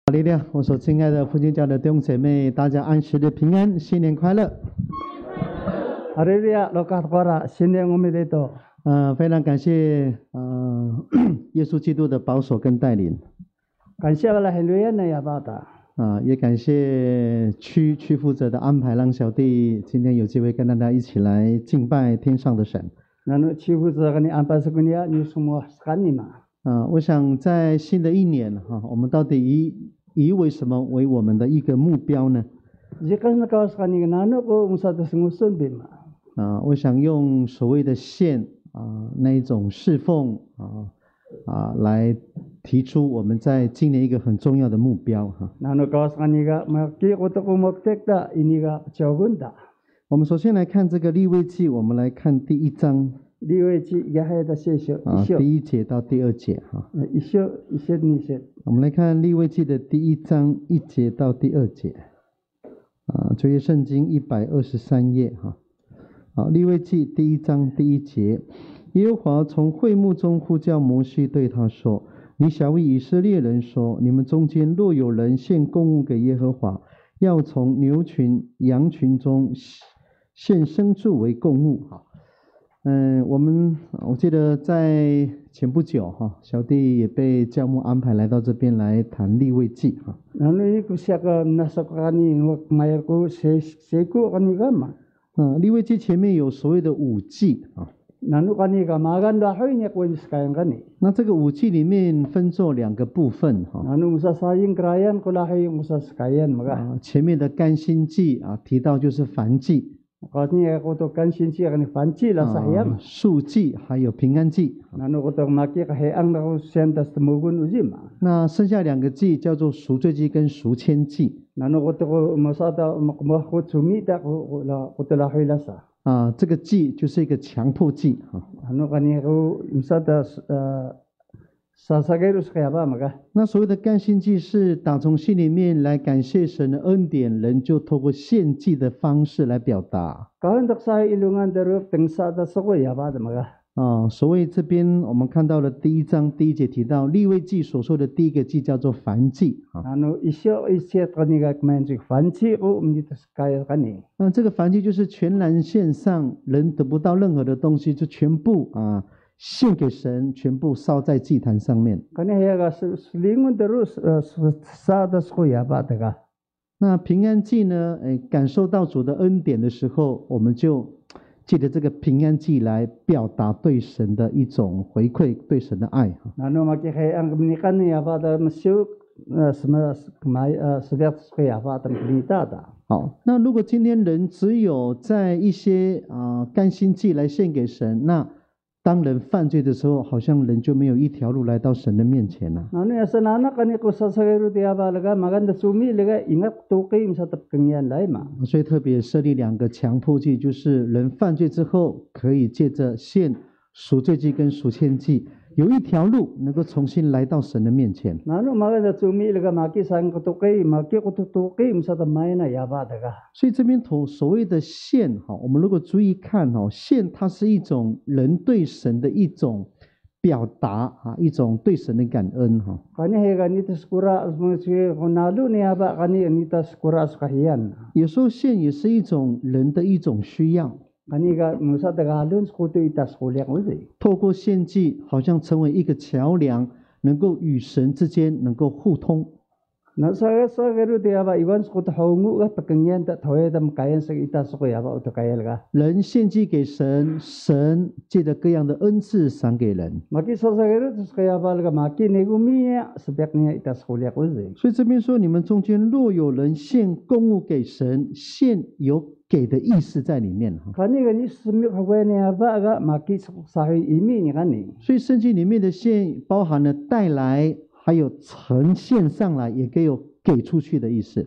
哈利路亚！我所亲爱的福音教的弟兄姐妹，大家安息日平安，新年快乐！ 哈利路亚！로카토라新年오메데토。 非常感谢耶稣基督的保守跟带领。 感谢我们很多人的亚巴达。 也感谢区负责的安排，让小弟今天有机会跟大家一起来敬拜天上的神。 나는区负责给你安排什么呀？你什么干你嘛？ 我想在新的一年我们到底以为什么为我们的一个目标呢？我想用所谓的献那一种侍奉来提出我们在今年一个很重要的目标我们首先来看这个利未记，我们来看第1章。 利未记第1节到第2节我们来看利未记的第1章1节到第2节旧约圣经123页利未记第1章第1节，耶和华从会幕中呼叫摩西，对他说：你小谕以色列人说，你们中间若有人献供物给耶和华，要从牛群羊群中献牲畜为供物。我记得在前不久小弟也被教牧安排来到这边来谈利未记利未记前面有所谓的5祭那这个5祭里面分作2个部分前面的甘心祭提到就是燔祭素祭还有平安祭那剩下2个祭叫做赎罪祭跟赎愆祭这个祭就是一个强迫祭那所谓的甘心祭是打从心里面来感谢神的恩典，人就透过献祭的方式来表达所谓这边我们看到的第1章第1节提到利未记所说的第一个祭叫做燔祭这个燔祭就是全然献上，人得不到任何的东西，就全部献给神，全部烧在祭坛上面那平安祭呢感受到主的恩典的时候，我们就借着这个平安祭来表达对神的一种回馈，对神的爱好，那如果今天人只有在一些甘心祭来献给神，那当人犯罪的时候，好像人就没有一条路来到神的面前了所以特别设立2个强迫祭，就是人犯罪之后可以借着献赎罪祭跟赎愆祭，有一条路能够重新来到神的面前所以这边所谓的献我们如果注意看献它是一种人对神的一种表达一种对神的感恩有时候献也是一种人的一种需要透过献祭好像成为一个桥梁，能够与神之间能够互通人献祭给神，神借着各样的恩赐赏给人所以这边说你们中间若有人献供物给神，献有给的意思在里面所以圣经里面的献包含了带来还有呈现上来，也可以有给出去的意思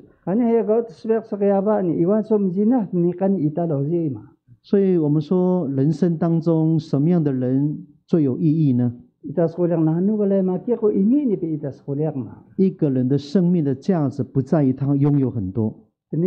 所以我们说人生当中什么样的人最有意义呢？一个人的生命的价值不在于他拥有很多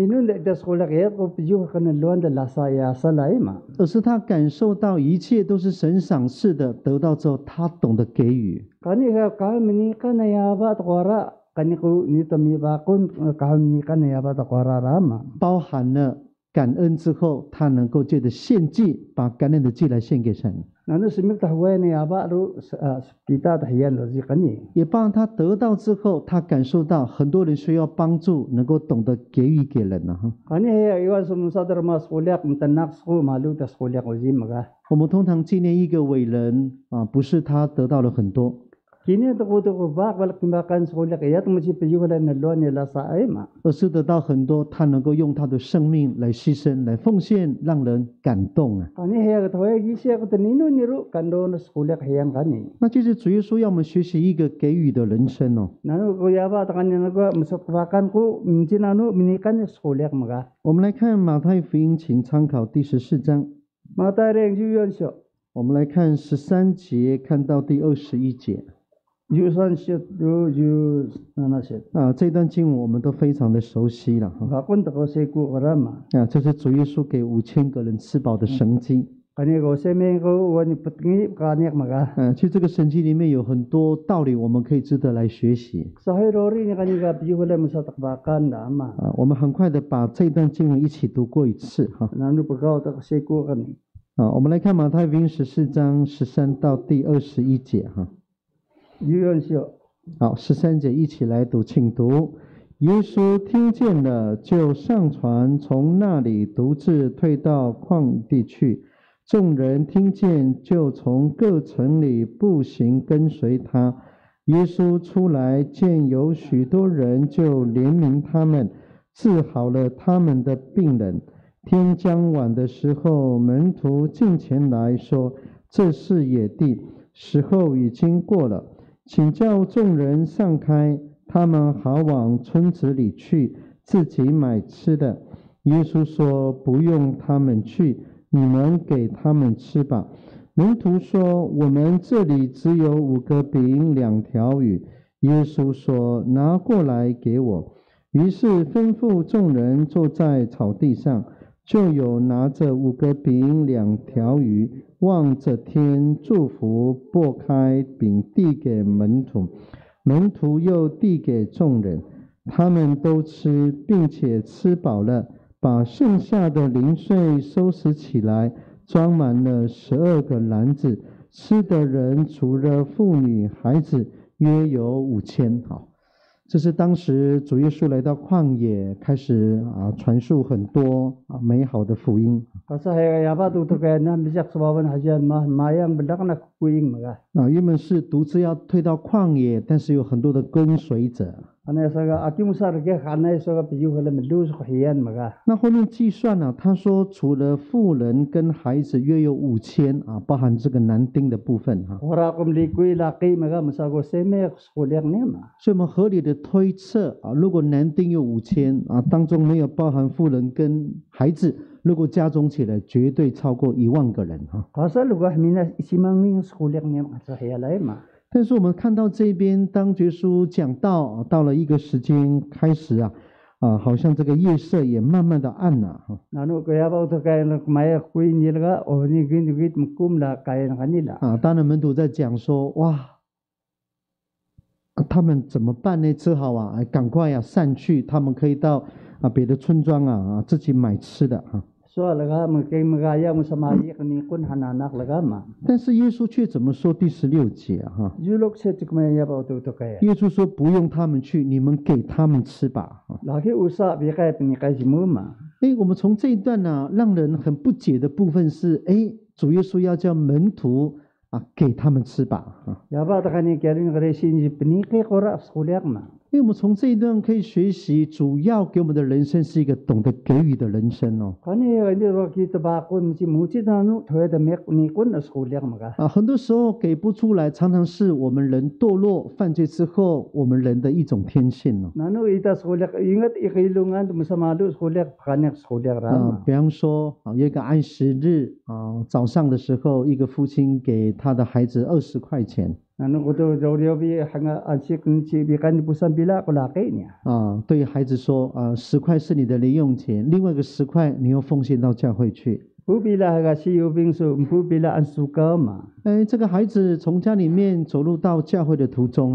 而是他感受到一切都是神赏赐的，得到之后他懂得给予 kaniku ni tami bakun kahun ni kan ya ba takwara rama 包含了感恩之后，他能够借着献祭，把感恩的祭来献给神， nanu simik tahwe ni aba ru kita tahiyan rozi kani 也帮他得到之后，他感受到很多人需要帮助，能够懂得给予给人啊。 kani he iwan sum sadar ma skolyak mtanak sko malu ta skolyak ozi maga 我们通常纪念一个伟人啊，不是他得到了很多， kini to ko ba balak timbakan skolyak ya tumusi piyulan na lo ni la sa ay ma 而是得到很多，他能够用他的生命来牺牲、来奉献，让人感动啊。 kani he tahwe gisya ko tanino niru kando na skolyak hayang kani 那就是主耶稣要我们学习一个给予的人生哦。 nanu ko yaba takanya nago musakwakan ko mintinanu minikan skolyak maga 我们来看马太福音，请参考第14章， mata reng juyon syo 我们来看13节，看到第21节。 jusan syo ju nana syo 啊，这段经文我们都非常的熟悉了哈。 bakun ta ko seku orama 啊，这是主耶稣给5000个人吃饱的神迹。 kani ko semeng ko wani putngi kaniak maga 其实这个神迹里面有很多道理，我们可以值得来学习。 sahay rori ni kani ga piyulan musatakbakan da ama 啊，我们很快的把这段经文一起读过一次哈。 nanu pagaw ta ko seku kani 啊，我们来看马太福音14章13到第21节哈。 juyon syo 好，13节一起来读，请读。耶稣听见了，就上船，从那里独自退到旷地去。众人听见，就从各城里步行跟随他。耶稣出来，见有许多人，就怜悯他们，治好了他们的病人。天将晚的时候，门徒进前来说：“这是野地，时候已经过了。 请叫众人散开，他们好往村子里去，自己买吃的。耶稣说：“不用他们去，你们给他们吃吧。”门徒说：“我们这里只有5个饼2条鱼。”耶稣说：“拿过来给我。”于是吩咐众人坐在草地上，就有拿着5个饼2条鱼，望着天祝福，擘开饼递给门徒，门徒又递给众人，他们都吃，并且吃饱了，把剩下的零碎收拾起来，装满了12个篮子。吃的人除了妇女孩子，约有5000。好。 这是当时主耶稣来到旷野，开始传述很多美好的福音。 kasahay yaba tu to kaya na bisak sababan hajan mayang bedak na kuing maga 原本是独自要退到旷野，但是有很多的跟随者。 ana saga akimusar ke khana saga piyulan melus ko hiyan maga 那后面计算呢、他说除了妇人跟孩子约有5000包含这个男丁的部分哈。 ora kum likui laki maga musago seme skolyak ne ma 所以我们合理的推测如果男丁有5000当中没有包含妇人跟孩子，如果加总起来，绝对超过10000个人哈。 kasa luga mina isimang ning skolyak ne ma sa hayalay ma 但是我们看到这边，当耶稣讲到到了一个时间开始好像这个夜色也慢慢的暗了哈。 nanu kaya ba to kaya na maya kui nilaga o ni gin git mkum la kaya na kanila 当然门徒在讲说，哇，他们怎么办呢？只好赶快散去，他们可以到别的村庄自己买吃的哈。 so laga mkay magaya musamali kani kun hananak laga ma 但是耶稣却怎么说？第16节哈， julok se tikmaya ba to kaya 耶稣说不用他们去，你们给他们吃吧。 laki usa bi kaya ni kay simu ma 我们从这一段让人很不解的部分是，主耶稣要叫门徒给他们吃吧。 yaba ta kani kyarin gare sin ji pni ke qora skolyak ma 因为我们从这一段可以学习，主要给我们的人生是一个懂得给予的人生哦。 kani indi ro ki ta kun ji muchi danu thoe da mek ni kun skolyak maga 很多时候给不出来，常常是我们人堕落犯罪之后，我们人的一种天性哦。 nanu ita skolyak ingat ikilungan musamalu skolyak kanek skolyak rama 比方说有一个安息日早上的时候，一个父亲给他的孩子20块钱 nanu kuto jawrio bi hanga ansik ni chi bi kan pusan bila ko laki niya 对孩子说10块是你的零用钱，另外一个10块你又奉献到教会去。 pu bila haga si ubing so pu bila ansuka ma 这个孩子从家里面走路到教会的途中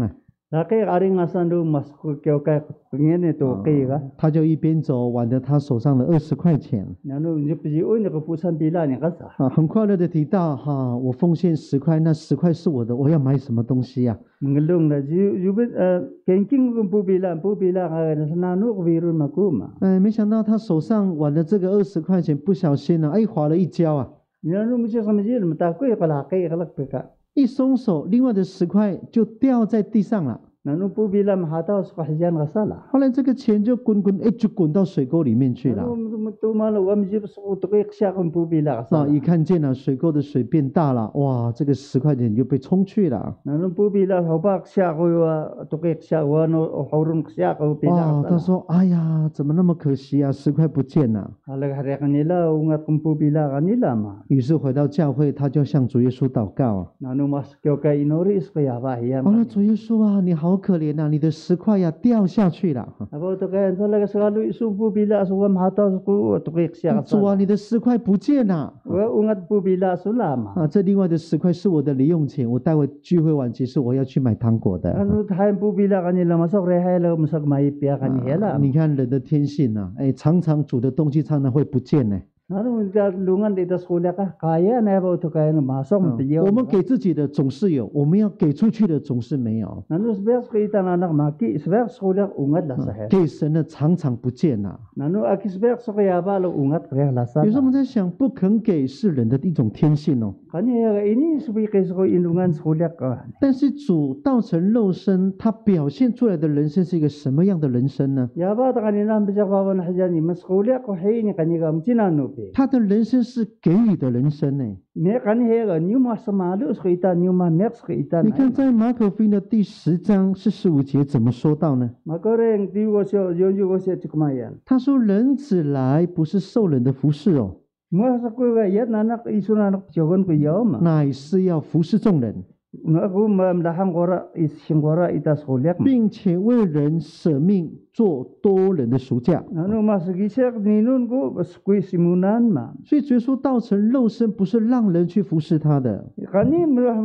Laki aring asan do mas kyo kai ngene to kai ga. 他就一边走，挽着他手上的20块钱 Nanu jipji o ne ko pusan pila ni kasa. 很快乐的提到哈，我奉献10块，那10块是我的，我要买什么东西呀、 Mengelung na jubit kenking ko pupila ga nanu ko virun makuma. 没想到他手上挽的这个20块钱，不小心呢，滑了一跤啊！ Nanu mo siya samajil mata ko kala kai kalak peka. 一松手，另外的10块就掉在地上了。 Nanu pupila mahata sa kahyan kasala. 后来这个钱就就滚到水沟里面去了。 Tumalo wamjib sa utoy siya kung pupila 啊， kasala. 一看见了水沟的水变大了，哇，这个10块钱就被冲去了。 Nanu pupila hobak siya ko utoy siya wano horun siya ko 哇， pila 他 kasala. 说：“哎呀，怎么那么可惜啊，10块不见了。” Halag hari kanila ungat kung pupila kanila ma. 于是回到教会，他就向主耶稣祷告啊。 Nanu mas kyo kay inoris ko yaba hiyam. 我说：“主耶稣啊，你好可怜呐、你的10块呀掉下去了。 Abo to kaya talaga sakalo isu pupila so mahata ko utoy siya 主啊， kasala. 你的10块不见了。 Ungat pupila sulama. 啊，这另外的10块是我的零用钱，我待会聚会完结束我要去买糖果的。 Ano tayo pupila kanila masok rehela masok maipya kanila. 你看人的天性呐、常常主的东西常常会不见呢、 Ano lungan dito sa kulya ka kaya na ba to kaya na masok matiyo. 我们给自己的总是有，我们要给出去的总是没有。 Nano sbes kita na anak maki sbes kulya ungat la sa he. 给神的常常不见呐、 Nano akisbes so kaya ba lo ungat kaya la sa. 有时候我们在想，不肯给是人的一种天性哦。 Kanya ini subi kay so inungan sa kulya ka. 但是主道成肉身，他表现出来的人生是一个什么样的人生呢？ Yaba ta kanina bisa bawa na hajan ni mas kulya ko hay ni kaniga mtinanu pe. 他的人生是给予的人生呢。 Me kaniga new mas malu so kita new ma max kita. 你看，在马可福音的第10章45节怎么说到呢？ Makoreng tiwo so yonju ko siya chikmayan. 他说：“人子来不是受人的服侍哦， Mo sa ko ga yat nanak isunanak jogon ko yoma. 乃是要服侍众人， Ako mamlahang kora isingkora itas kulyak. 并且为人舍命，做多人的赎价。 Ano masigisek ninun ko baskui simunan ma. 所以，耶稣道成肉身，不是让人去服侍他的。 Kani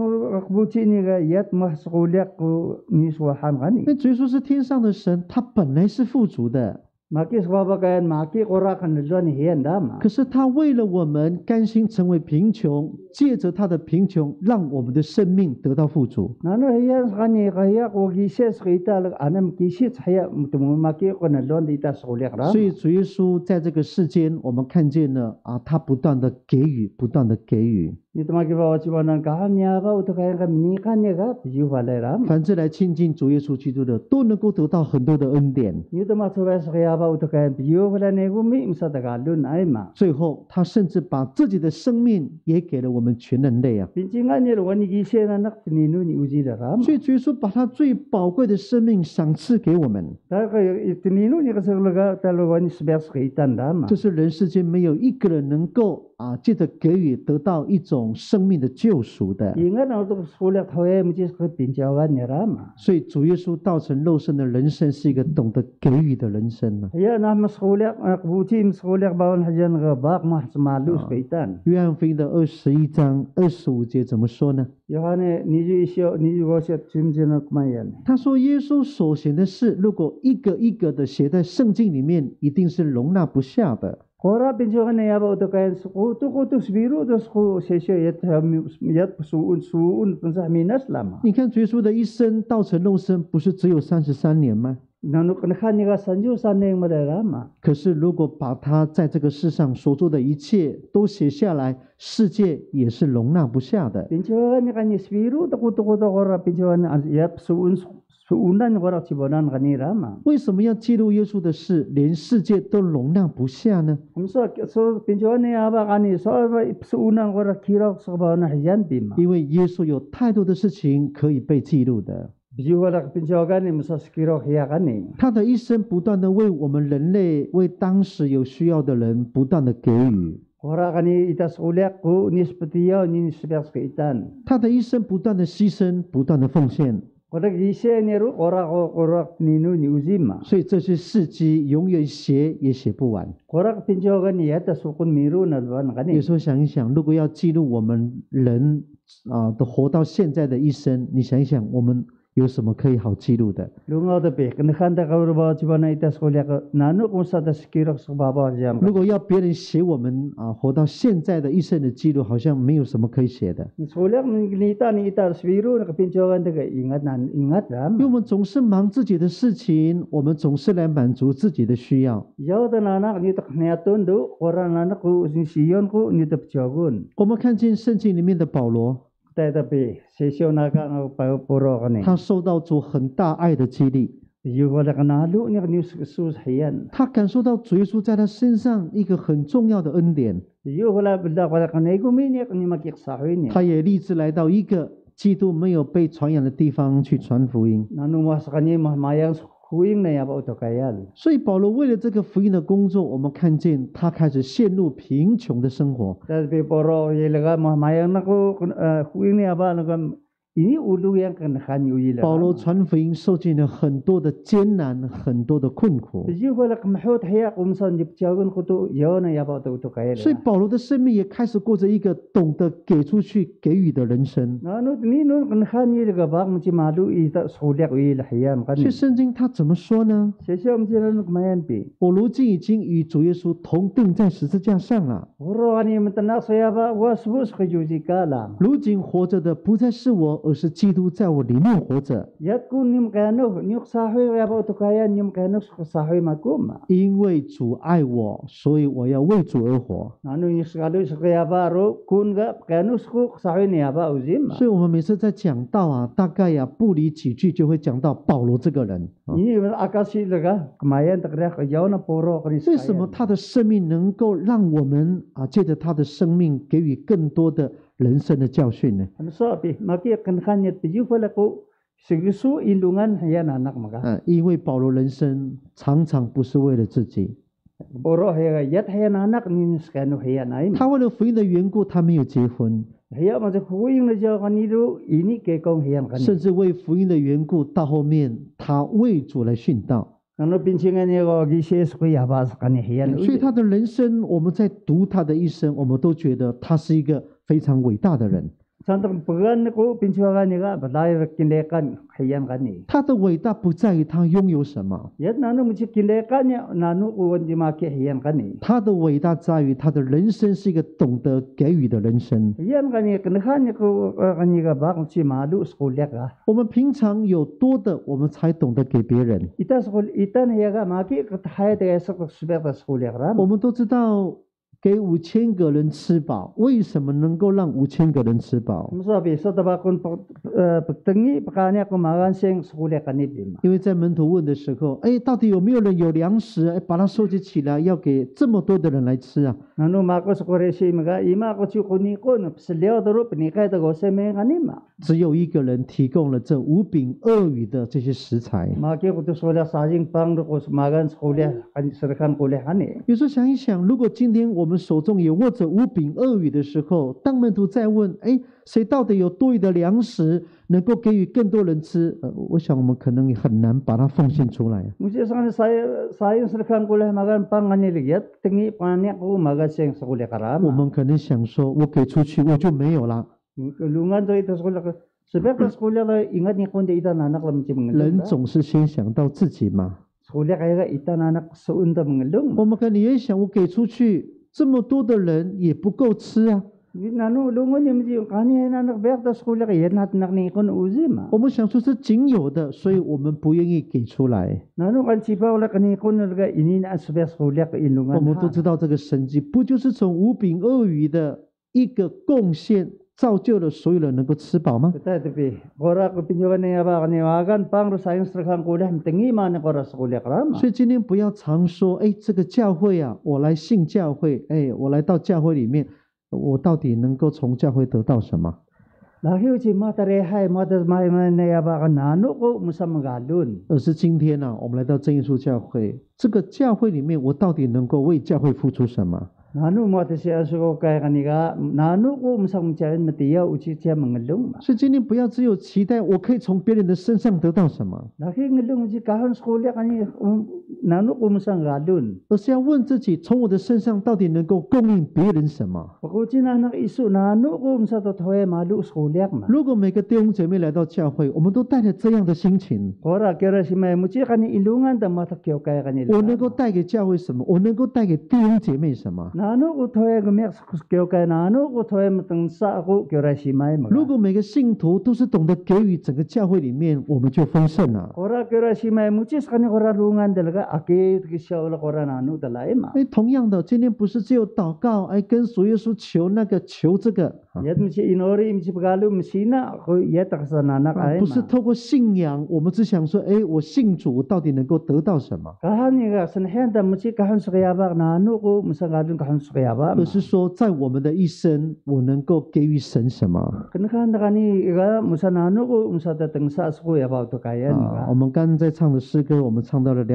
akbuti ni ga yat mas kulyak ko niswahan 因 kani. 为耶稣是天上的神，他本来是富足的， Makis babakayan maki kora kanilwan hiyan dama. 可是他为了我们甘心成为贫穷，借着他的贫穷，让我们的生命得到富足。 Nano hiyan kani kaya ko gises kita lag anam kisit haya mutumu maki ko nalwan itas kulyak 所以 ram. 主耶稣在这个世间，我们看见了啊，他不断的给予，不断的给予。 Dito makibawa chiwanan kahanya ba uto kaya ka minikan niya ka piyu walay ram. 凡是来亲近主耶稣基督的，都能够得到很多的恩典。 Dito masubay sa kaya ba uto kaya piyu walay na gumi sa tagalun ay ma. 最后，他甚至把自己的生命也给了我们全人类啊！ Pincingan niya wani gisya na nak tinino ni uji da ram. 所以主耶稣把他最宝贵的生命赏赐给我们。 Dahil kayo tinino ni kasaglaga talo wani sbes kaitan dama. 这是人世间没有一个人能够借着给予得到一种生命的救赎的。 Ingat na uto sulat hoye mujis ko pincawan ni rama. 所以主耶稣道成肉身的人生是一个懂得给予的人生啊。 Kaya na masulat akbuti masulat bawon hajan nga bak mas malus kaitan. 约翰福音的21章25节怎么说呢？ Yohane niju isyo niju goset chimjena kumayan. 他说：“耶稣所行的事，如果一个一个的写在圣经里面，一定是容纳不下的。 Kora pincawan na yaba uto kaya kuto sbiru dos ko sesyo yat suun punsa minas lama. 你看，耶稣的一生道成肉身，不是只有33年吗？ Nanu kanakan niya sanju saneng madarama. 可是，如果把他在这个世上所做的一切都写下来，世界也是容纳不下的。 Pincawan niya kanya sbiru to kora pincawan yat suunan kora chibonan kanirama. 为什么要记录耶稣的事，连世界都容纳不下呢？ So pincawan niya aba kani so suunan kora kirok sa kabawan hajan bima. 因为耶稣有太多的事情可以被记录的。 Bijuwala pincawan ni musas kirok hiya kani. 他的一生不断的为我们人类，为当时有需要的人不断的给予。 Kora kani itas ulyak ko nispatiyaw ni sbes kaitan. 他的一生不断的牺牲，不断的奉献。 Kora gisya ni ru kora ninu ni uzima. 所以这些事迹永远写也写不完。 Kora pincawan ni yata sukun miru na luan 有 kani. 时候想一想，如果要记录我们人的活到现在的一生，你想一想，我们有什么可以好记录的？ Lungaw da pe kan khanda ka urba chibana ita skolia ka nanu kung sa da skirok sa baba jam. 如果要别人写我们活到现在的一生的记录，好像没有什么可以写的。 Skolia ni ita swiru na kapinchogan da ingat 因为 ram. 我们总是忙自己的事情，我们总是来满足自己的需要。 Yaw da nanak ni ta khniyatun do koran nanak ku siyon ku ni ta pchogun. 我们看见圣经里面的保罗， Ta da pe sesyo na ka pa puro ka ni. 他受到主很大爱的激励， Yu wala ka nalu ni ka news sus hiyan. 他感受到主耶稣在他身上一个很重要的恩典， Yu wala bilda wala ka negumi ni ka ni makik sahoy ni. 他也立志来到一个基督没有被传扬的地方去传福音。 Nanu mas kani mayang huing na yaba utokayal. 所以保罗为了这个福音的工作，我们看见他开始陷入贫穷的生活。 Tapi poro yelaga mayang na ko huing ni yaba nagam ini ulu yang kan khanyu yela. 保罗传福音受尽了很多的艰难，很多的困苦， Yu wala ka mahut hiya kumsan jipchagun ko to yaw na yaba utokayal. 所以保罗的生命也开始过着一个懂得给出去、给予的人生。 Nanu ni nun kan khanyu yelaga bag mchi malu ita suliak yela hiyan 所以 kan. 圣经他怎么说呢？ Sesyo mchi nun mayan pi. 我如今已经与主耶稣同定在十字架上了。 Uro ani mtanak sayaba wasbus kajuzikala. 如今活着的不再是我，而是基督在我里面活着。 Yat kun nim kano nyuk sahoy yaba utokayan nim kano sahoy makuma. 因为主爱我，所以我要为主而活。 Nanu nyuk sekali sekayaba ro kun ga kano sku sahoy ni yaba uzim. 所以我们每次在讲道大概不离几句就会讲到保罗这个人。 Ini akasi lega kemayan takra yaw na poro kani 为什么他的生命能够让我们借着他的生命给予更多的人生的教训呢？ Ano sabi maki kan kanyat piyu pala ko sigisu ilungan hayan anak maga. 因为保罗人生常常不是为了自己， Poro haya yat hayan anak ni skano hayan ay. 他为了福音的缘故，他没有结婚， Haya ma huing na jaw kanilo ini ke kong hayan 甚 kani. 至为福音的缘故，到后面他为主来殉道。 Ano pinsingan niya ko gises ko yaba sa kani hayan. 所以他的人生，我们在读他的一生，我们都觉得他是一个非常伟大的人。 Santang pagan ko pinsiwagan niya badai kilekan hayan kani. 他的伟大不在于他拥有什么， Yat nanu mchi kilekan niya nanu uwan di maki hayan kani. 他的伟大在于他的人生是一个懂得给予的人生。 Hayan kani kanahan niya ko kani ka bak mchi malu skulyak ka. 我们平常有多的，我们才懂得给别人。 Ita skul ita niya ka maki katahaya tayo sa kusbek ta skulyak ram. 我们都知道，给5000个人吃饱，为什么能够让5000个人吃饱？ Masabi sa tabakon pagtangi pakanya ko magan sing skulyak kani bima. 因为在门徒问的时候，到底有没有人有粮食？把它收集起来，要给这么多的人来吃啊！ Nanu mako sa koresi mga ima ko si kuni ko na psilyo daro pinikay ta gose me kanima. 只有一个人提供了这5饼2鱼的这些食材。 Maki ko to skulyak sajing pang ko magan skulyak kani serkan kulyak kani. 有时候想一想，如果今天我们手中也握着5饼2鱼的时候，当门徒再问，谁到底有多余的粮食能够给予更多人吃？我想我们可能也很难把它奉献出来。 Musi sa sayang serkan kulyak magan pang kani ligyat tingi panya ko magan sing skulyak 我 karama. 们可能想说，我给出去我就没有了。 Lungan to ito skulyak. Sebab ta skulyak la ingat ni kundi ita nanak lam chi 人 mengelung. 总是先想到自己嘛。 Skulyak kaya ka ita nanak suun ta mengelung. 我们可能也想，我给出去这么多的人也不够吃啊。 Nanu lungan ni mji kani nanak bek ta skulyak yat nat nak ni kun uzima. 我们想说是仅有的，所以我们不愿意给出来。 Nanu kan sipa wala kani kun naga ini na sebab skulyak 我 ilungan. 们都知道这个神迹，不就是从5饼2鱼的一个贡献，造就了所有人能够吃饱吗？ Kita tapi kora ko pinjuan niya ba kani wagan pang ro sayang serkan kulyak tingi man kora skulyak rama. 所以今天不要常说，这个教会我来信教会，我来到教会里面，我到底能够从教会得到什么？ Lagi uci mata rehay mata mai niya ba kan nanu ko musa magalun. 而是今天我们来到真耶稣教会，这个教会里面，我到底能够为教会付出什么？ Nanu mo te siya suko kaya kaniga nanu ko masang mutiyan matiya uci siya mengelung ma. 所以今天不要只有期待我可以从别人的身上得到什么， Laki ngelung uci kahon sekolah kani nanu ko masang galun. 而是要问自己，从我的身上到底能够供应别人什么？ Pakuci na anak isu nanu ko masa totoy malu sekolah ma. 如果每个弟兄姐妹来到教会，我们都带着这样的心情， Kora kira si may muci kani ilungan ta mata kyo kaya kani. 我能够带给教会什么？我能够带给弟兄姐妹什么？ Nanu ko toy gumek kyo kaya nanu ko toy matang sa ako kira si may ma. 如果每个信徒都是懂得给予，整个教会里面我们就丰盛了。 Kora kira si may muci kani kora lungan talaga ake kisya wala kora nanu talay ma. 同样的，今天不是只有祷告，跟主耶稣求那个求这个， Yat misi inori misi pagalu misina ko yat kasananak ay 不是 ma. 透过信仰，我们只想说，我信主，我到底能够得到什么？ Kahan niga sanhen ta misi kahan sukayaba nanu ko masangalun kahan sukayaba. 而是说，在我们的一生，我能够给予神什么？ Kenakahan kani iga musa nanu ko musa datang sa sukayaba to kaya 我们刚刚在唱的诗歌，我们唱到了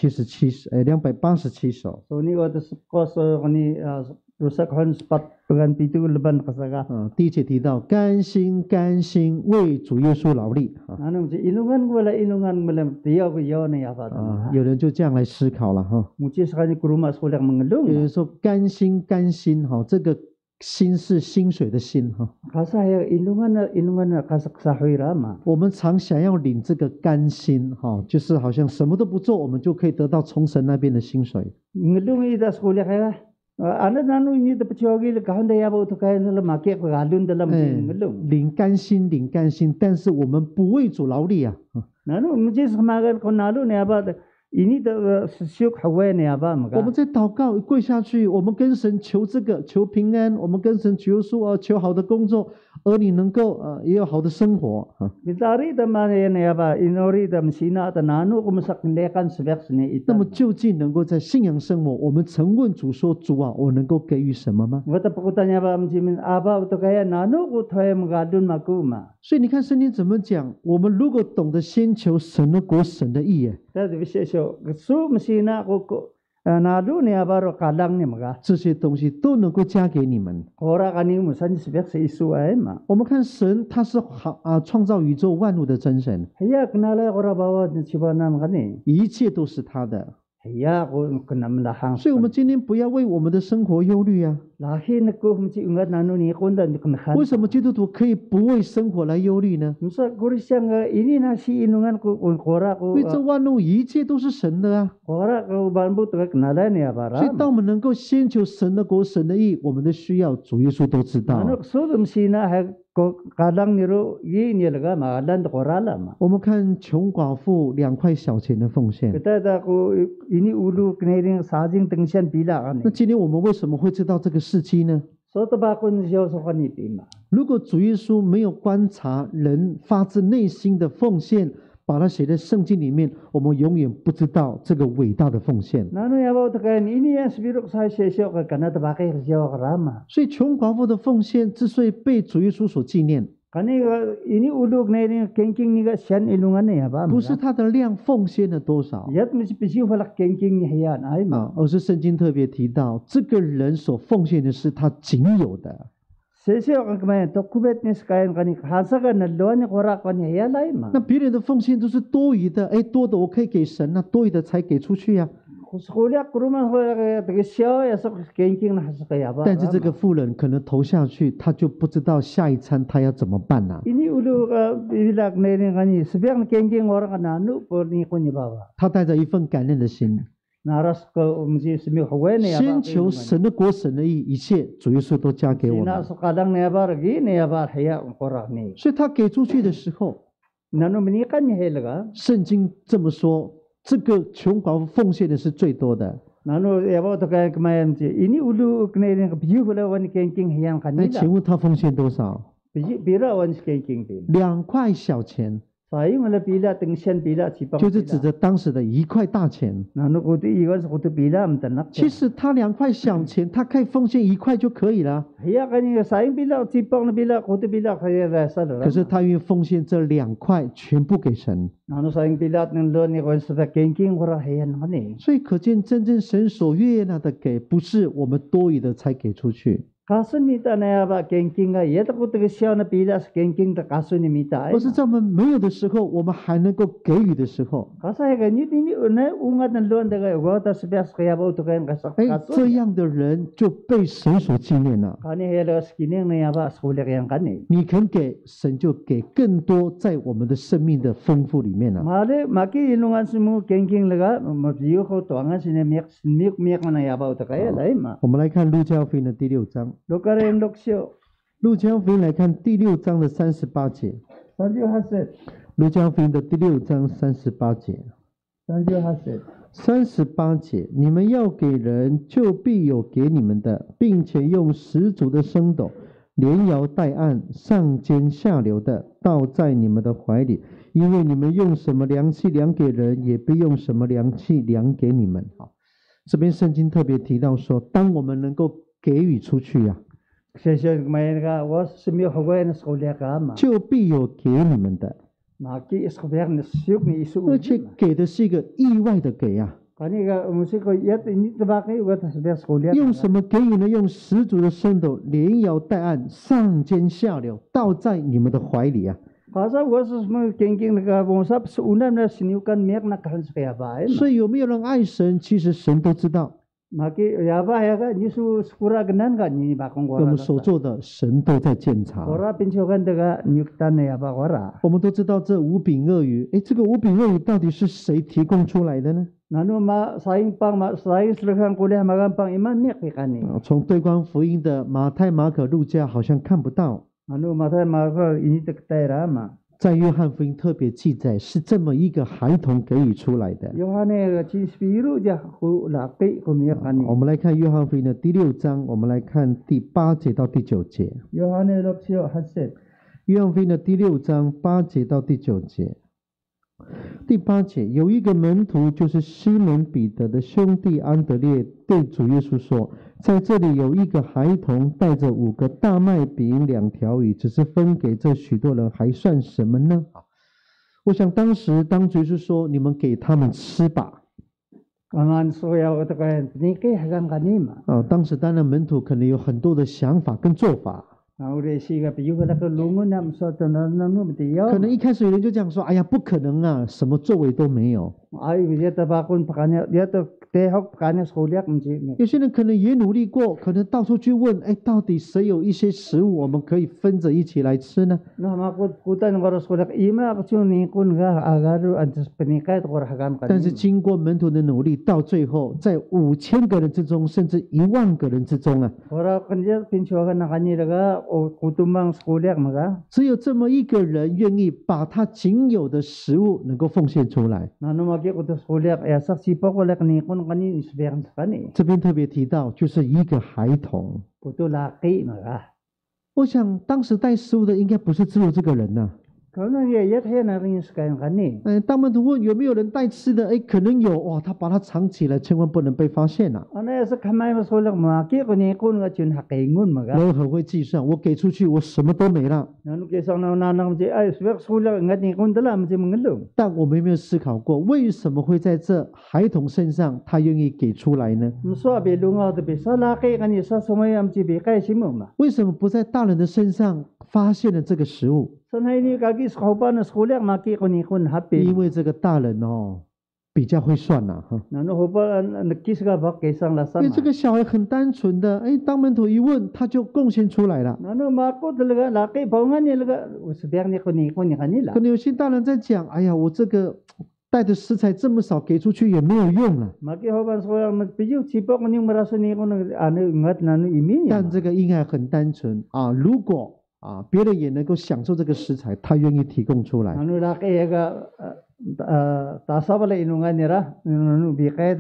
287首。 So ni wata kos kani rusak han spat pegan pitu leban kasaga. 第一节提到甘心为主耶稣劳力 Nanu misi inungan ko wala inungan malam tiyaw ko yaw na yapa. 有人就这样来思考了 Muci sakani kuruma sekolah 有 mengelung. 人说甘心这个心是薪水的薪 Kasa ya inungan na kasak sa ma. 我们常想要领这个甘心就是好像什么都不做，我们就可以得到从神那边的薪水。 Ngelung ida sekolah kaya. Anak nanu ini dapat ciogi le kahon daya bau tu kaya dalam makiak galun dalam ngelung. 领甘心，但是我们不为主劳力啊。 Nanu mesti semagan kon nalu ne apa ini dah syuk hawa ne apa 我 maka. 们在祷告跪下去，我们跟神求这个，求平安，我们跟神求说求好的工作，儿女能够也有好的生活 Ditari teman ne apa inori tam sina ta nanu ko masak lekan sebab sini 那 itu. 么究竟能够在信仰生活，我们曾问主说：“主啊，我能够给予什么吗 Wata pakutanya apa mesti min apa tu kaya nanu ko thoy magadun maku ma.？” 所以你看圣经怎么讲？我们如果懂得先求神的国、神的义， Tadi visesyo su mesti na ko nalu ne apa ro kalang ne maka. 这些东西都能够加给你们。 Ora kani musan sebab se isu ay ma. 我们看神，他是创造宇宙万物的真神， Hiya kenala ora bawa cibanan kani. 一切都是他的。 Hiya ko kenam lahang. 所以，我们今天不要为我们的生活忧虑啊。 Lahi ko mesti ungat nanu ni konda ni kenhan. 为什么基督徒可以不为生活来忧虑呢？ Musa kurisang ini nasi inungan ko kora 因为这 ko 万物一切都是神的啊。 kora ko bambu tu kenala ni 所以， apa. 当我们能够先求神的国、神的义，我们的需要主耶稣都知道。 Anu so mesti na ko kalang niru ye ni laga malan kora la ma. 我们看穷寡妇2块小钱的奉献， Kita dah ko ini ulu kenairing sajing tengsian bila 那 kani. 今天我们为什么会知道这个事迹呢？ So tabakun siya so kanipi ma. 如果主耶稣没有观察人发自内心的奉献，把它写在圣经里面，我们永远不知道这个伟大的奉献。 Nanu ya bawa tu kaya ini yang sebiruk saya siya ka kana tabakai siya karama. 所以穷寡妇的奉献之所以被主耶稣所纪念， Kani ini ulu kenairing kengking ni ka sian ilungan ni apa. 不是它的量奉献了多少 Yat mesti pisi falak kengking ni hiyan ay ma. 而是圣经特别提到，这个人所奉献的是他仅有的。 Sesiyo ka kamay to kubet ni skayan kani hasaga na luan ni korak kani hiyan ay ma. 那别人的奉献都是多余的，多的我可以给神，那多余的才给出去呀、 Sekolah kuruman kaya siya ya sok kengking na hasakaya ba. 但是这个妇人可能投下去，他就不知道下一餐他要怎么办呐、 Ini ulu ka bilak kenairing kani sebiang kengking orang kana anu por ni ko ni baba. 他带着一份感恩的心， Naras ko mesti semi hawa ni 先求 apa. 神的国、神的义，一切主耶稣都加给我 Sina 们。 sukalang ni apa lagi ni apa hiya korak ni. 所以他给出去的时候， Nanu menikan ni helaga. 圣经这么说，这个穷寡妇奉献的是最多的。 Nanu ya bawa tu kaya kemayan si ini ulu kenairing ka biyu pula wan kengking hiyan 哎， kanila. 请问他奉献多少？ Bira wan kengking din. 2块小钱 Sayang wala pila tengsian pila cipang 就是指 pila. 着当时的1块大钱。 Nanu kutu iwan sa kutu pila amtanak. 其实他2块小钱，他可以奉献1块就可以了。 Hiya kanya sayang pila cipang na pila kutu pila kaya rasa 可是 lora. 他愿意奉献这2块全部给神， Nanu sayang pila at ng loan ni kwan sa kengking kura hayan kani. 所以可见真正神所悦纳的给，不是我们多余的才给出去， Kasun mita na yaba kengking nga yata kutu siya na pila sa kengking ta kasun ni mita 而是在我们没有的时候，我们还能够给予的时候， Kasa ganyan ini una ungat ng loan daga ugota sa bias kaya ba uto kayan kasak 哎， kasun. 这样的人就被神所纪念了。 Kani hela skining na yaba sulik yang kani. 你肯给，神就给更多在我们的生命的丰富里面了。 Mali maki inungan sumu kengking laga mabiyo ko tuangan sine miyak na yaba uto kaya lai ma. 我们来看路加福音的第6章， Lokare yung loksyo. 路加福音来看第6章的38节， Sanjo haset. 路加福音的第6章38节。 Sanjo haset. 38节，你们要给人，就必有给你们的，并且用10足的升斗，连摇带按，上尖下流的，倒在你们的怀里，因为你们用什么量器量给人，也必用什么量器量给你们。好，这边圣经特别提到说，当我们能够给予出去呀、 Sesyo kumain ka was simiyo hagay na skulya ka ma. 就必有给你们的， Maki iskubyak na siyok ni isu. 而且给的是一个意外的给呀、 Kani ka umusik ko yat ini tabaki ugat sa bias skulya. 用什么给予呢？用10足的升斗，连摇带按，上尖下流，倒在你们的怀里啊！ Kasa was mo kengking laga bungsap sa unam na siniyukan miyak na kahan sa kaya ba. 所以有没有人爱神？其实神都知道， Maki yaba yaga nisu skura ganan ka ni bakong 我们 gora. 所做的神都在检查。 Gora pinchokan daga nyuktan na yaba gora. 我们都知道这5饼2鱼，诶，这个5饼2鱼到底是谁提供出来的呢？ Nanu ma saing pang ma saing selekan kuliah magang pang iman miyak pikani. 从对光福音的马太、马可、路加好像看不到， Nanu matay maga ini tektay rama. 在约翰福音特别记载是这么一个孩童给予出来的。 Yohane chispiru ja ku laki ku miyak 我 kani. 们来看约翰福音的第6章，我们来看第8节到第9节。 Yohane loksyo haset. 约翰福音的第6章8节到第9节。第8节，有一个门徒，就是西门彼得的兄弟安德烈，对主耶稣说：“在这里有一个孩童，带着5个大麦饼、2条鱼，只是分给这许多人，还算什么呢？”我想当时当主耶稣说：“你们给他们吃吧。” Kaman soya ko kayan niki hagang kanima. 当时当然门徒可能有很多的想法跟做法。 Ure siga piyu kala ko lungun nam so nanu mtiyo. 可能一开始有人就这样说：“哎呀，不可能啊，什么作为都没有。” Ay dia tabakun pakanya dia to tehok pakanya skulyak mji. 有些人可能也努力过，可能到处去问：“哎，到底谁有一些食物，我们可以分着一起来吃呢？” No makut kutan ngoro skulyak ima akchu ni kun ga agaru antes penikai to hagan 但是 kanima. 经过门徒的努力，到最后在5000个人之中，甚至10000个人之中啊， Ora kanja pinchuagan na kanila kutumang skulyak maga. 只有这么一个人愿意把他仅有的食物能够奉献出来。 Nanu magi kutu skulyak yasak sipa ko lek ni kun kani isbiang sakani. 这边特别提到，就是一个孩童。 Kutu laki maga. 我想当时带食物的应该不是只有这个人呐、 Kauno ye yat he na rin skayan kani. 当门徒问有没有人带吃的，哎，可能有哇，他把它藏起来，千万不能被发现啊。 Ano yasak kamay mas skulyak maki ko ni kun ga chun hakingun maga. 人很会计算，我给出去，我什么都没了。 Nanu kesang na nanang mji ay sbek skulyak ngat ni kun dala mji mengelung. 但我们有没有思考过，为什么会在这孩童身上，他愿意给出来呢？ Mso belunga to bisa laki kani sa sumay mji be kai simuma. 为什么不在大人的身上发现了这个食物？ Sanay ni kagi skopa na skulyak maki ko ni kun 因 happy. 为这个大人哦，比较会算呐、哈。 Nanu hopa nakis ga bak kesang 因 lasam. 为这个小孩很单纯的，哎，当门徒一问，他就贡献出来了。 Nanu mako talaga laki paungan ni laga usbiang ni kun ni kanila. 可能有些大人在讲，哎呀，我这个带的食材这么少，给出去也没有用了。 Maki hopan skulyak magpiyu sipa ko ni maraso ni kun ano ngat nanu imin. 但这个婴孩很单纯啊，如果别人也能够享受这个食材，他愿意提供出来。 Nanu laki yaga tasabala inungan nira nanu be kai da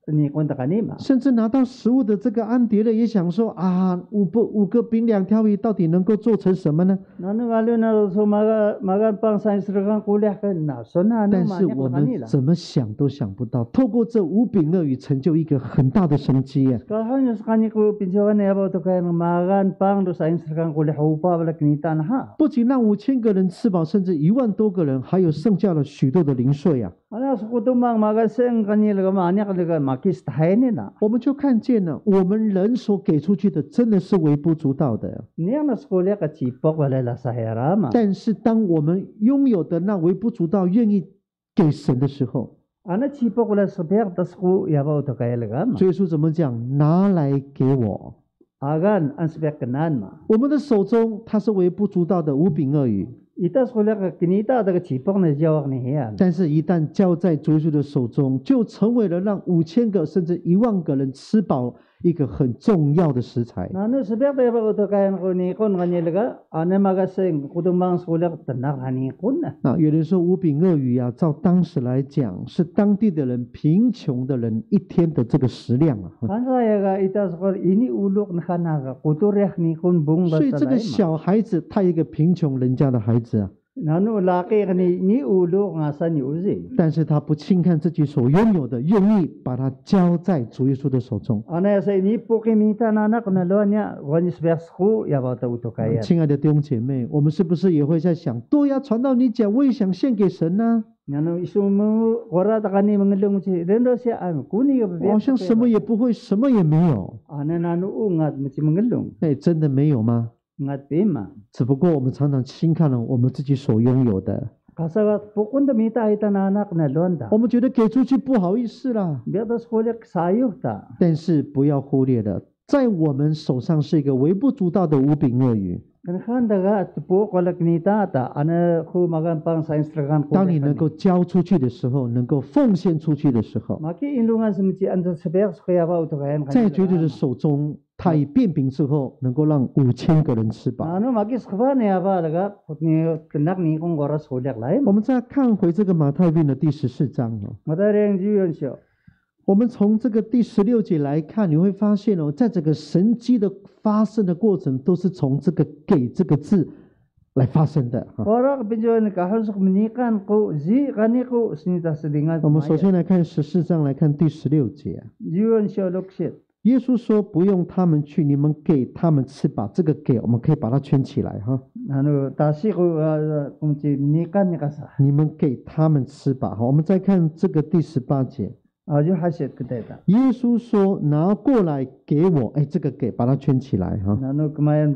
ni kon ta kanima. 甚至拿到食物的这个安迪勒也想说啊，五个饼2条鱼到底能够做成什么呢？ Nanu ngalo na so magan pang science rekan kuliah kan na so na 但 ano 是 manyak 我 na 们 kanila. 怎么想都想不到，透过这5饼2鱼成就一个很大的神迹耶！ Kahon yung sa kanya ko pinsawan na yabaw to kaya ng magan pang do science rekan kuliah upa wala kinita na ha. 不仅让5000个人吃饱，甚至1万多个人，还有剩下了许多的零碎啊！ Ano sa kutumang magan seng kanila ka manyak ka makis tahay nila. 我们就看见了，我们人所给出去的真的是微不足道的。 Niya na sa kuliah ka chipok wala la sa herama. 但是当我们拥有的那微不足道，愿意给神的时候， Ano chipok wala sa pek tas ko yabaw to kaya lagama. 主耶稣怎么讲？拿来给我。 Agan ang spek kanan ma. 我们的手中它是微不足道的5饼2鱼， Itas kuliah ka kinita daga chipok na jawak ni hiyan. 但是一旦交在主耶稣的手中，就成为了让5000个甚至1万个人吃饱一个很重要的食材。 Nano sabek tayo ba ito kaya ko ni kon kanila ano magasing kutumang kuliah tanak hani kon na. 那有人说5饼2鱼啊，照当时来讲，是当地的人贫穷的人一天的这个食量啊。 Kansaya ka itas ko ini ulok na kanaka kuturek ni kon bung 所以 basta 这个 laima. 小孩子，他一个贫穷人家的孩子啊， Nano laki ka ni ulok nga sa ni uzi. 但是他不轻看自己所拥有的，愿意把它交在主耶稣的手中。 Ano sa ini po kimita na anak na lo niya wanis vers ko yabaw ta uto kaya. 亲爱的弟兄姐妹，我们是不是也会在想，对呀，传道你讲，我也想献给神呢、 Nano isumu ora ta kani mangalung si rendo siya am kuni ka 我好像什么也不会，什么也没有。 Ano nano ungat mo si mangalung 哎，真的没有吗？ ngat pema. 只不过我们常常轻看了我们自己所拥有的， Kasagat pukun da mita ita na anak na londa. 我们觉得给出去不好意思啦。 Biyatas kuliak sayo ta. 但是不要忽略了，在我们手上是一个微不足道的5饼2鱼。 Kan daga po kolak nita ta ano ko magan pang science rekan 当你 kuliah. 能够交出去的时候，能够奉献出去的时候， Maki inlungan sa mchi ansa sabek ko yabaw to kaya. 在主的手中，他以变饼之后，能够让5000个人吃饱。 Ano makis ko ba niya ba daga ni kenak ni kong goras kuliak lain. 我们再看回这个马太福音的第14章哦， Matareng jiyon siya. 我们从这个第16节来看，你会发现哦，在这个神迹的发生的过程，都是从这个“给”这个字来发生的哈。 Ora pinjoan kahon sa menikan ko zi kani ko sinita sedingan. 我们首先来看14章，来看第16节。 jiyon siya loksit. 耶稣说：“不用他们去，你们给他们吃吧。”这个“给”我们可以把它圈起来哈。 Ano tasi ko kung si menikan ni kasa. 你们给他们吃吧。好，我们再看这个第18节。 Ajo hasit kita. 耶稣说：“拿过来给我。”哎，这个“给”把它圈起来哈。 Ano kumayan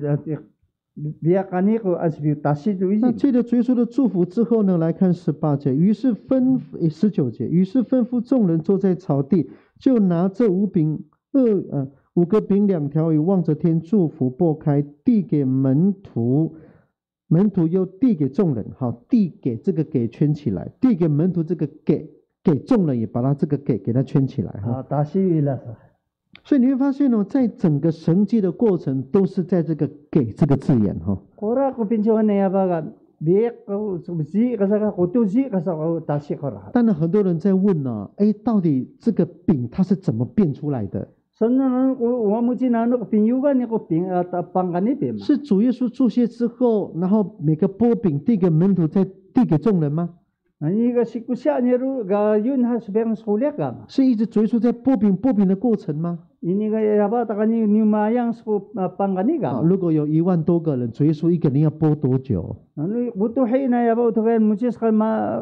biya kani ko asbi tasi tu 那 isi. 借着耶稣的祝福之后呢，来看18节。于是19节，于是吩咐众人坐在草地，就拿这5个饼2条鱼，望着天祝福，擘开，递给门徒。门徒又递给众人。好，递给这个“给”圈起来，递给门徒这个“给”。给众人也把它这个给它圈起来哈， Tasi ilas. 所以你会发现哦，在整个神迹的过程都是在这个“给”这个字眼哈。 Ora ko pinjoan niya ba biya ko zi kasa ko tu zi kasa ko tasi ko ra. 当然很多人在问呢，哎，到底这个饼它是怎么变出来的？ Sannan ko wamuji nano ko pinyugan ni ko ping pangkani pema. 是主耶稣祝谢之后，然后每个波饼递给门徒，再递给众人吗？ Ani ka sikusya niya ru ga yun ha sabeng skuliak ka. 是一直主耶稣在波饼的过程吗？ Ini ka yaba ta kani ni mayang ko pangkani 啊， ka. 如果有1万多个人，主耶稣一个人要播多久？ Ano butuhin na yaba to kan muchis ka ma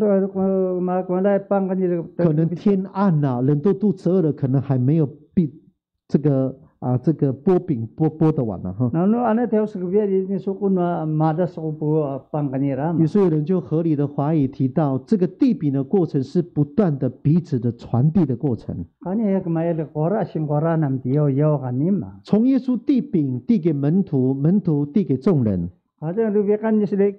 malay pangkani. 可能天暗了，人都肚子饿了，可能还没有这个波饼播得完了哈。 Nano ana teo sa biya ni sukun madas ko po pangkani ra. 于是有人就合理的怀疑提到，这个递饼的过程是不断的彼此的传递的过程。 Kani ya kumaya kora sing kora nam tiyo yo kanima. 从耶稣递饼递给门徒，门徒递给众人。 Ada rubikan ni sila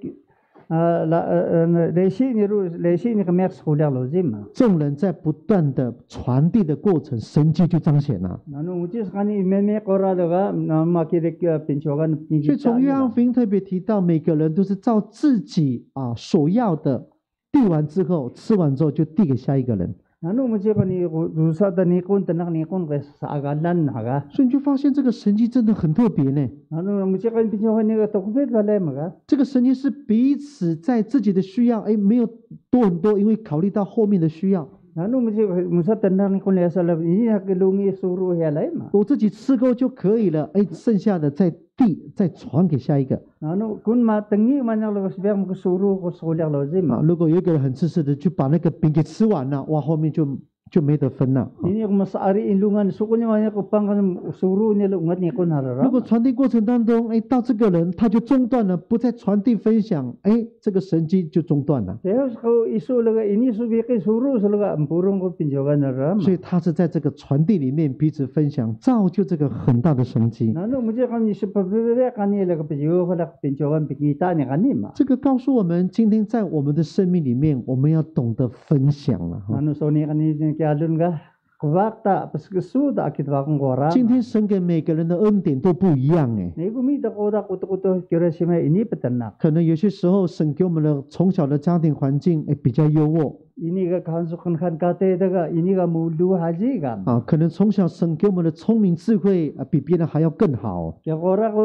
lesi ni kamek skuliak lo zima. 众人在不断的传递的过程，神迹就彰显了。 Nano muchis kani meme kora daga makirik pinchogan 所以从约翰福音特别提到，每个人都是照自己所要的递完之后，吃完之后就递给下一个人。 Nanu mo siya kani rusa da ni kun tanak ni kun kay sa agalan haga. 所以你就发现这个神迹真的很特别呢。 Nanu mo siya kani pinyo kani ka tokbet balay maga. 这个神迹是彼此在自己的需要，没有多很多，因为考虑到后面的需要。 Nanu mo siya musa tanak ni kun lesa lab ini hakilungi suru helay ma. 我自己吃够就可以了，剩下的在地再传给下一个。 Nanu kun matengi manyak labas biak mo suru ko suliak lozim. 如果有一个人很自私的就把那个饼给吃完了，哇，后面就没得分了。 Ini kung masaari ilungan sukunya manyak ko pang suru niya lungat ni kun harara. 如果传递过程当中，到这个人他就中断了，不再传递分享，这个神迹就中断了。 Tehos ko isu laga ini subiki suru sulaga ampurong ko pinjogan harara. 所以他是在这个传递里面彼此分享，造就这个很大的神迹。 Nanu mo siya kani isu pabebe kani laga pinjo ko laga pinjogan pikita ni kani ma. 这个告诉我们，今天在我们的生命里面，我们要懂得分享了。 Nanu so ni kani kialun ga kuwakta pas kesuda akit wakong kora. 今天神给每个人的恩典都不一样。 Ni kumita ko da kuto kira sima ini petanak. 可能有些时候神给我们的从小的家庭环境比较优渥。 Ini ga kansukan kan kate daga ini ga mulu haji ga. 可能从小神给我们的聪明智慧比别人还要更好。 Kaya kora ko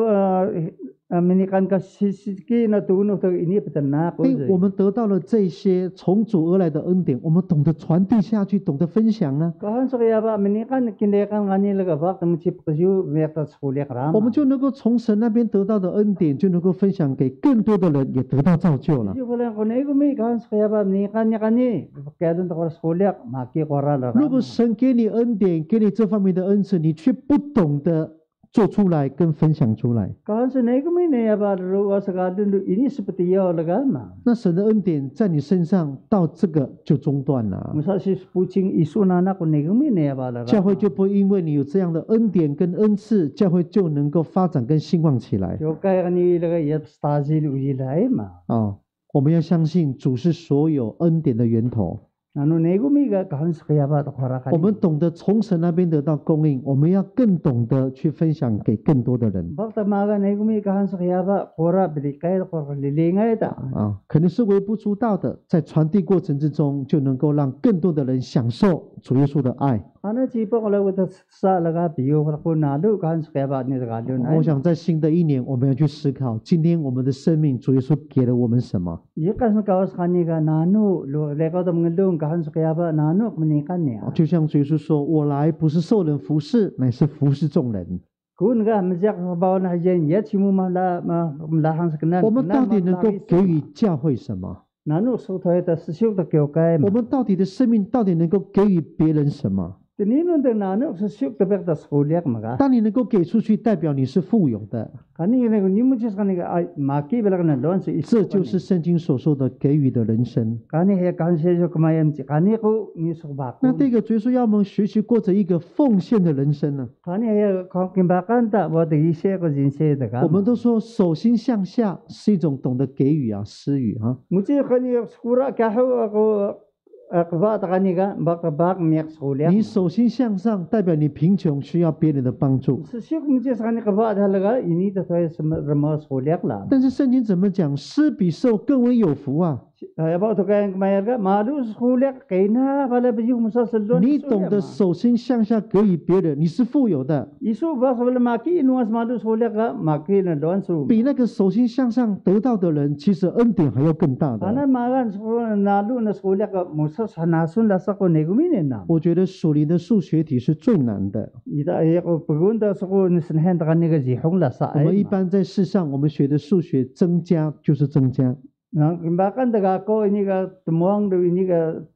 minikan ka sisiki na tuno to ini petanak. 我们得到了这些从主而来的恩典，我们懂得传递下去，懂得分享呢。 Kahan sa kaya ba minikan kindekan ngani laga bak tang chip kasu mekta skuliak ram. 我们就能够从神那边得到的恩典，就能够分享给更多的人，也得到造就了。 Iyo pala ko na igumi kahan sa kaya ba minikan niya kani. Kaya dun to skuliak maki kora la. 如果神给你恩典，给你这方面的恩赐，你却不懂得做出来跟分享出来， Kahan sa na igumi na ya ba ruwa sa kadun ini seperti ya laga ma. 那神的恩典在你身上到这个就中断了。 Musa si puching isu na na ko na igumi na ya ba laga. 教会就不会因为你有这样的恩典跟恩赐，教会就能够发展跟兴旺起来。 Yo kaya kani laga yap stazil ujilay ma. 我们要相信主是所有恩典的源头。 Ano na igumi ga kahan sa kaya ba to kora 我们 kani. 懂得从神那边得到供应，我们要更懂得去分享给更多的人。 Bakta maga na igumi kahan sa kaya ba kora bilikay kora lilingay ta. 可能是微不足道的，在传递过程之中，就能够让更多的人享受主耶稣的爱。 Ano chipo ko lagu ta sa laga biyo ko nalu kahan sa kaya ba ni lagalun 我 ay. 想在新的一年，我们要去思考，今天我们的生命，主耶稣给了我们什么？ Ikas na kawas kani ga nanu leko ta mengelung kahan sa kaya ba nanu menikan niya. 就像主耶稣说：“我来不是受人服侍，乃是服侍众人。” Kun ga majak bawa na hajen ya chimu malahang sa kanan. 我们到底能够给予教会什么？ Nanu so toy ta sisiuk ta kyo kay. 我们到底的生命到底能够给予别人什么？ Tinino ta nanu sisiuk ta bek ta skuliak maga. 当你能够给出去，代表你是富有的。 Kani ga ni mo chis kani ga maki belak na don sa 这 isu. 就是圣经所说的给予的人生。 Kani he kan se jo kamayam chi kani ko ni so ba. 那这个主耶稣要我们学习过着一个奉献的人生呢？ Kani he ko kimbakan ta bo de ise ko jinse ta 我 ga. 们都说手心向下是一种懂得给予施予啊。 Muchi kani skura ka ho ko akba ta kani ga bak miak skuliak. 你手心向上，代表你贫穷，需要别人的帮助。 Sisiuk muchi kani kaba halaga ini ta toy rama skuliak la. 但是圣经怎么讲？施比受更为有福啊！ About to kaya kumayar ka, malu skuliak kay na pala biyong musa salon. 你懂得手心向下给予别人，你是富有的。 Isu ba sa wala maki inuwas malu skuliak ka, maki na doon su. 比那个手心向上得到的人，其实恩典还要更大的。 Anan magan nalu na skuliak ka, musa sanasun lasa ko neguminin na. 我觉得属灵的数学题是最难的。 Ita ay ko pagunta sa ko nisinhen ta kaniga zihong lasa 我们一 ay. 般在世上，我们学的数学增加就是增加， Nang kimbakan taga ko ini ka tumuang do ini ka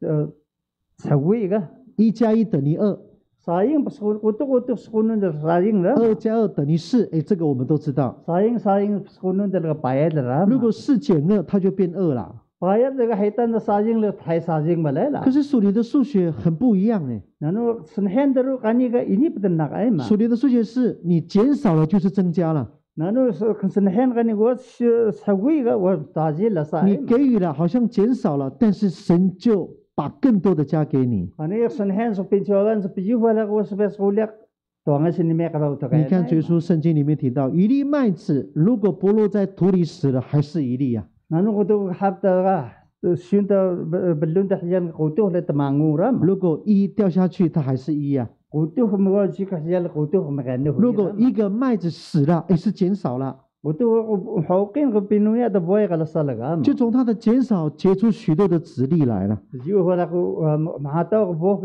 sawi ka. 1加1等于2， Sayang pas kutuk sekunun da sayang la. 2加2等于4，这个我们都知道。 Sayang sekunun da bayad la. 如果4减2，它就变2了。 Bayad daga haitan da sayang la thai sayang balay la. 可是属灵的数学很不一样哎， Nano senhen daru kaniga ini padanak ay ma. 属灵的数学是你减少了就是增加了， Nano senhen kani go sawi ga wa taji la sa 你 ay. 给予了好像减少了，但是神就把更多的加给你。 Kani senhen so pinchogan so piju wala ko sa beskuliak. Tuanga sinime ka ba 你 utokay. 看，耶稣圣经里面提到，一粒麦子如果不落在土里死了，还是一粒呀、 Nano ko to hapta ga shun ta belun ta yan kutu le tamanguram 如果一掉下去，它还是一啊。 kutu mo si kasya le kutu magano 如果一个麦子死了，也是减少了， kutu hawkin ko pinuya da boy kala salaga 就从它的减少结出许多的子粒来了。 jiu wala ko mahata ko bok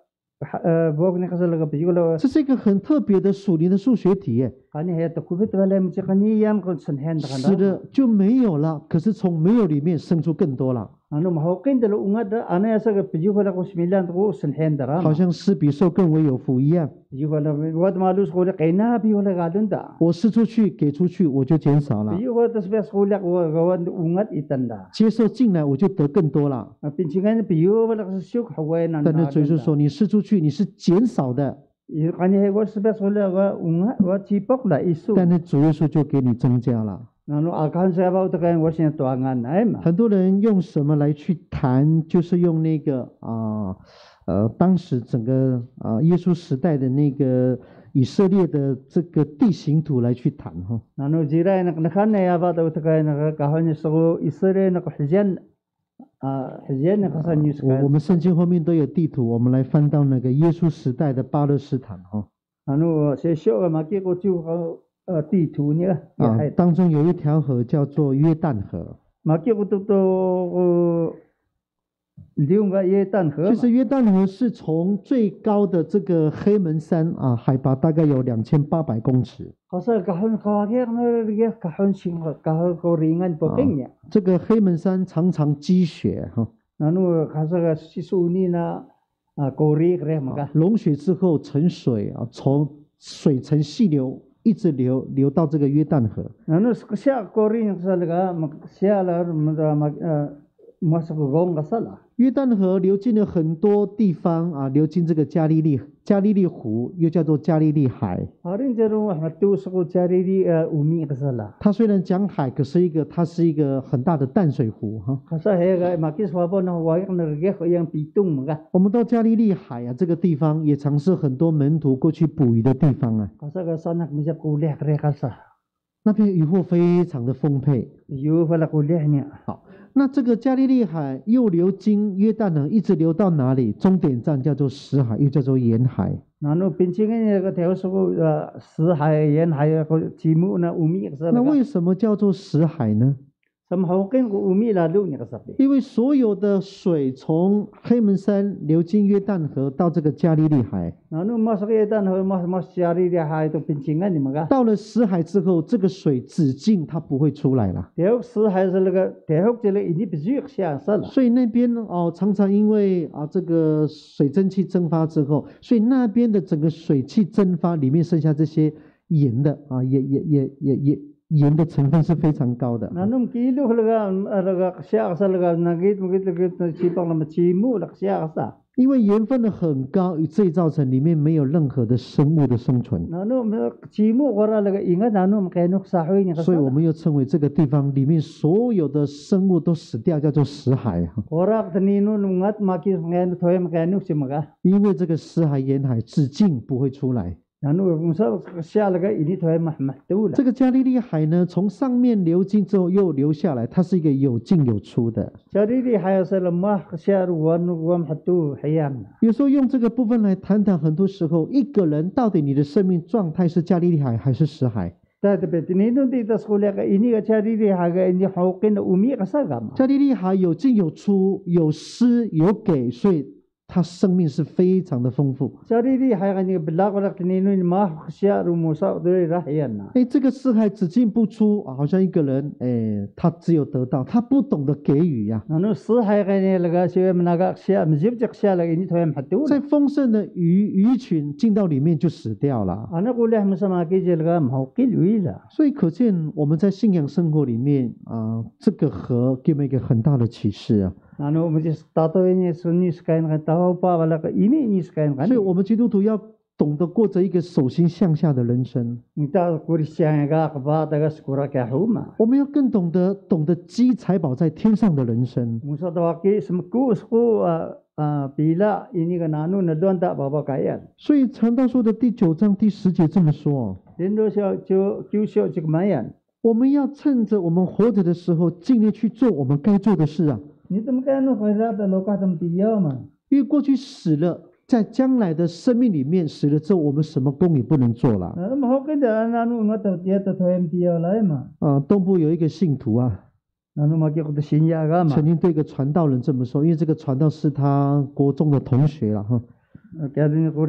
bok ne kasalaga pijulo 这是一个很特别的属灵的数学题耶， kani he to kubit wala mi kani yan ko sanhen da 死的就没有了，可是从没有里面生出更多了。 ano mahawkin da unga da ana ya sa piju wala ko similan ko sanhen da 好像施比受更为有福一样。 piju wala wad malus ko le kaina bi wala galun da 我施出去，给出去，我就减少了； piju wala tasbes ko le gawan ungat itanda 接受进来，我就得更多了。 pincingan piju wala ko syuk hawain na 但是主耶稣说，你施出去，你是减少的， kani he ko tasbes ko le unga wa chipok la isu 但是主耶稣就给你增加了。 ano akan sa ba to kan wasin tuangan ay ma 很多人用什么来去谈，就是用那个当时整个耶稣时代的那个以色列的这个地形图来去谈哈。 ano jiray naknakan na ya ba to kan kahon so isere na ko hizyan hizyan na kasan news 我们圣经后面都有地图，我们来翻到那个耶稣时代的巴勒斯坦哈。 ano se syo maki ko chu地图呢当中有一条河叫做约旦河。 maki ko to liunga ye tan he 其实约旦河是从最高的这个黑门山海拔大概有2800公尺。 kasa kahon kawage na ri kahon sing kahon ko ringan po kenya 这个黑门山常常积雪哈， ano kasa sisuni na kori kre maga 融雪之后成水从水成细流，一直流到这个约旦河。 ano siya kori sa laga siya la masak gong kasala 约旦河流经了很多地方流经这个加利利湖，又叫做加利利海。 harin jero hatu sa ko jari di umi kasala 它虽然讲海，可是它是一个很大的淡水湖哈。 kasa he ga makis wabo na wag na rige ko yang pitung maga 我们到加利利海这个地方，也常是很多门徒过去捕鱼的地方啊。 kasa ga sanak misap kuleh kre kasa 那边渔获非常的丰沛。 yu fala kuleh ni 好，那这个加利利海又流经约旦河，一直流到哪里？终点站叫做死海，又叫做盐海。 nano pincingan ni ka teo sa ko si hai yan hai ko chimu na umi kasala 那为什么叫做死海呢？ samhawkin ko umi lalo ni kasabi 因为所有的水从黑门山流经约旦河到这个加利利海， nano masakitan ho mas jari di hai to pincingan ni maga 到了死海之后，这个水止境它不会出来了。 teo si hai sa laga teo jele ini bijuk siya sala 所以那边常常因为这个水蒸气蒸发之后，所以那边的整个水汽蒸发里面剩下这些盐的盐的成分是非常高的。 nanum kilo laga siya sa laga nagit chipang na chimu lak siya sa 因为盐分的很高，这造成里面没有任何的生物的生存， nanum chimu kora laga inga nanum kainuk sahoy ni 所以我 kasala 们又称为这个地方里面所有的生物都死掉，叫做死海。 kora tanino nungat makis ngayon toy kainuk si maga 因为这个死海沿海止境不会出来。 nanu musa siya laga ini toy mahmahtu 这个加利利海呢，从上面流经之后又流下来，它是一个有进有出的。 jari di hai sa lamah siya ruwan hatu hayam 有时候用这个部分来谈谈，很多时候一个人到底你的生命状态是加利利海还是死海？ Tapi tinino di tas kuliah ka ini ka cari di haga ini hawkin umi kasagam 加利利海有进有出，有施有给，所以它生命是非常的丰富。 cari di haga ni belak belak tinino ni mah siya rumusa dari rahian na 这个死海只进不出好像一个人他只有得到，他不懂得给予呀。 nanu si haga ni laga siya menaga siya mzibjak siya laga ini toy hatu 在丰盛的鱼群进到里面就死掉了。 ana kuliah masama ki jelga hawkin wila 所以可见我们在信仰生活里面这个河给我们一个很大的启示啊。 nanu mujis tato ini sunni skain ka tahu pa wala ka ini ni skain kan 所以我们基督徒要懂得过着一个手心向下的人生。 kita kurisya ga ba daga skura ka huma 我们要更懂得积财宝在天上的人生。 musa tawaki semku sku bila ini ka nanu nadon ta baba kayan 所以传道书的第9章第10节这么说。 Lindo siya kyusyo chikmayan 我们要趁着我们活着的时候，尽力去做我们该做的事啊。 你怎么干那回答的罗卡怎么低要嘛？ 因为过去死了，在将来的生命里面死了之后，我们什么工也不能做了。 那么好跟的那努我都也都推低要来嘛？ 东部有一个信徒啊， 那努嘛叫的新亚个嘛？ 曾经对一个传道人这么说，因为这个传道是他国中的同学了哈。他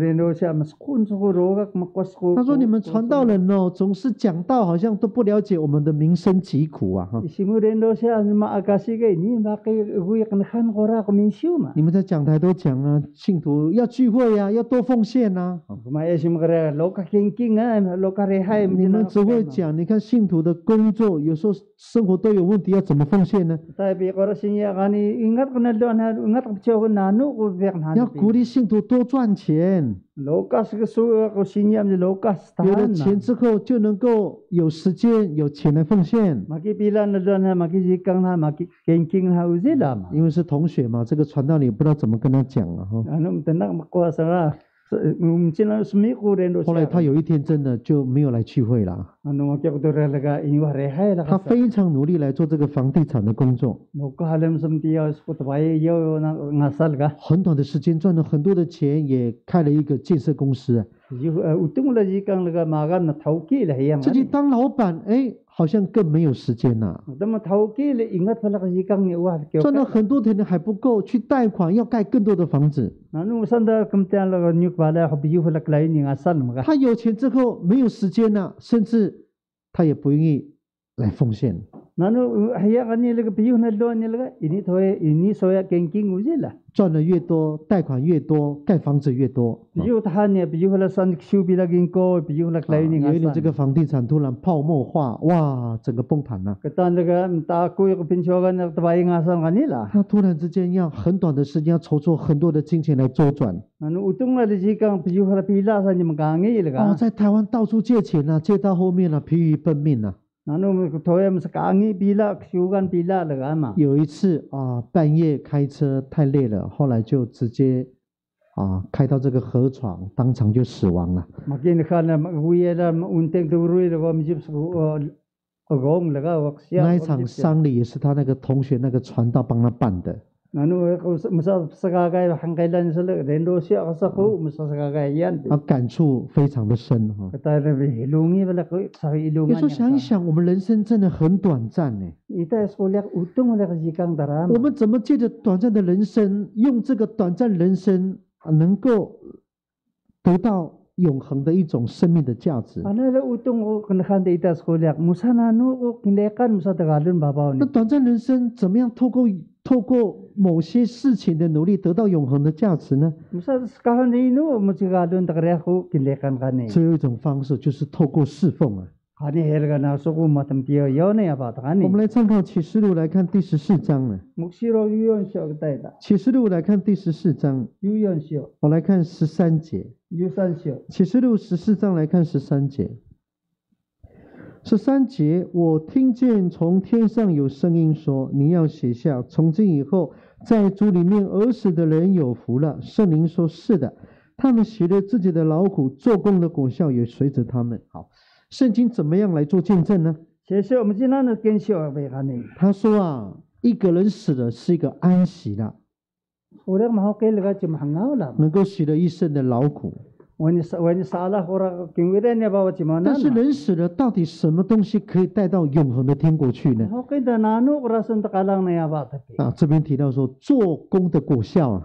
说：“你们传道人哦，总是讲道，好像都不了解我们的民生疾苦啊！哈，你们在讲台都讲啊，信徒要聚会啊，要多奉献啊。你们只会讲，你看信徒的工作，有时候生活都有问题，要怎么奉献呢？要鼓励信徒多赚钱。”有了钱之后，就能够有时间、有钱来奉献。因为是同学嘛，这个传道你也不知道怎么跟他讲了哈。后来他有一天真的就没有来聚会了。他非常努力来做这个房地产的工作，很短的时间赚了很多的钱，也开了一个建设公司。自己当老板，好像更没有时间了。赚了很多钱还不够，去贷款要盖更多的房子。他有钱之后没有时间了，甚至他也不愿意来奉献。赚的越多，贷款越多，盖房子越多。有一年这个房地产突然泡沫化，哇，整个崩盘了。他突然之间要很短的时间要筹措很多的金钱来周转。在台湾到处借钱啊，借到后面了，疲于奔命了。有一次半夜开车太累了，后来就直接开到这个河床，当场就死亡了。那一场丧礼也是他那个同学那个传道帮他办的。感触非常的深哈。有时候想一想，我们人生真的很短暂呢。我们怎么借着短暂的人生，用这个短暂人生能够得到永恒的一种生命的价值？那短暂人生怎么样透过某些事情的努力得到永恒的价值呢？只有一种方式，就是透过侍奉啊。我们来参考启示录来看第14章了。启示录来看第14章，我来看13节。启示录14章来看13节。13节，我听见从天上有声音说：“你要写下，从今以后，在主里面而死的人有福了。”圣灵说：“是的，他们写了自己的劳苦，做工的果效也随着他们。”好，圣经怎么样来做见证呢？他说一个人死了是一个安息了，能够洗了一生的劳苦。但是人死了，到底什么东西可以带到永恒的天国去呢？这边提到说做工的果效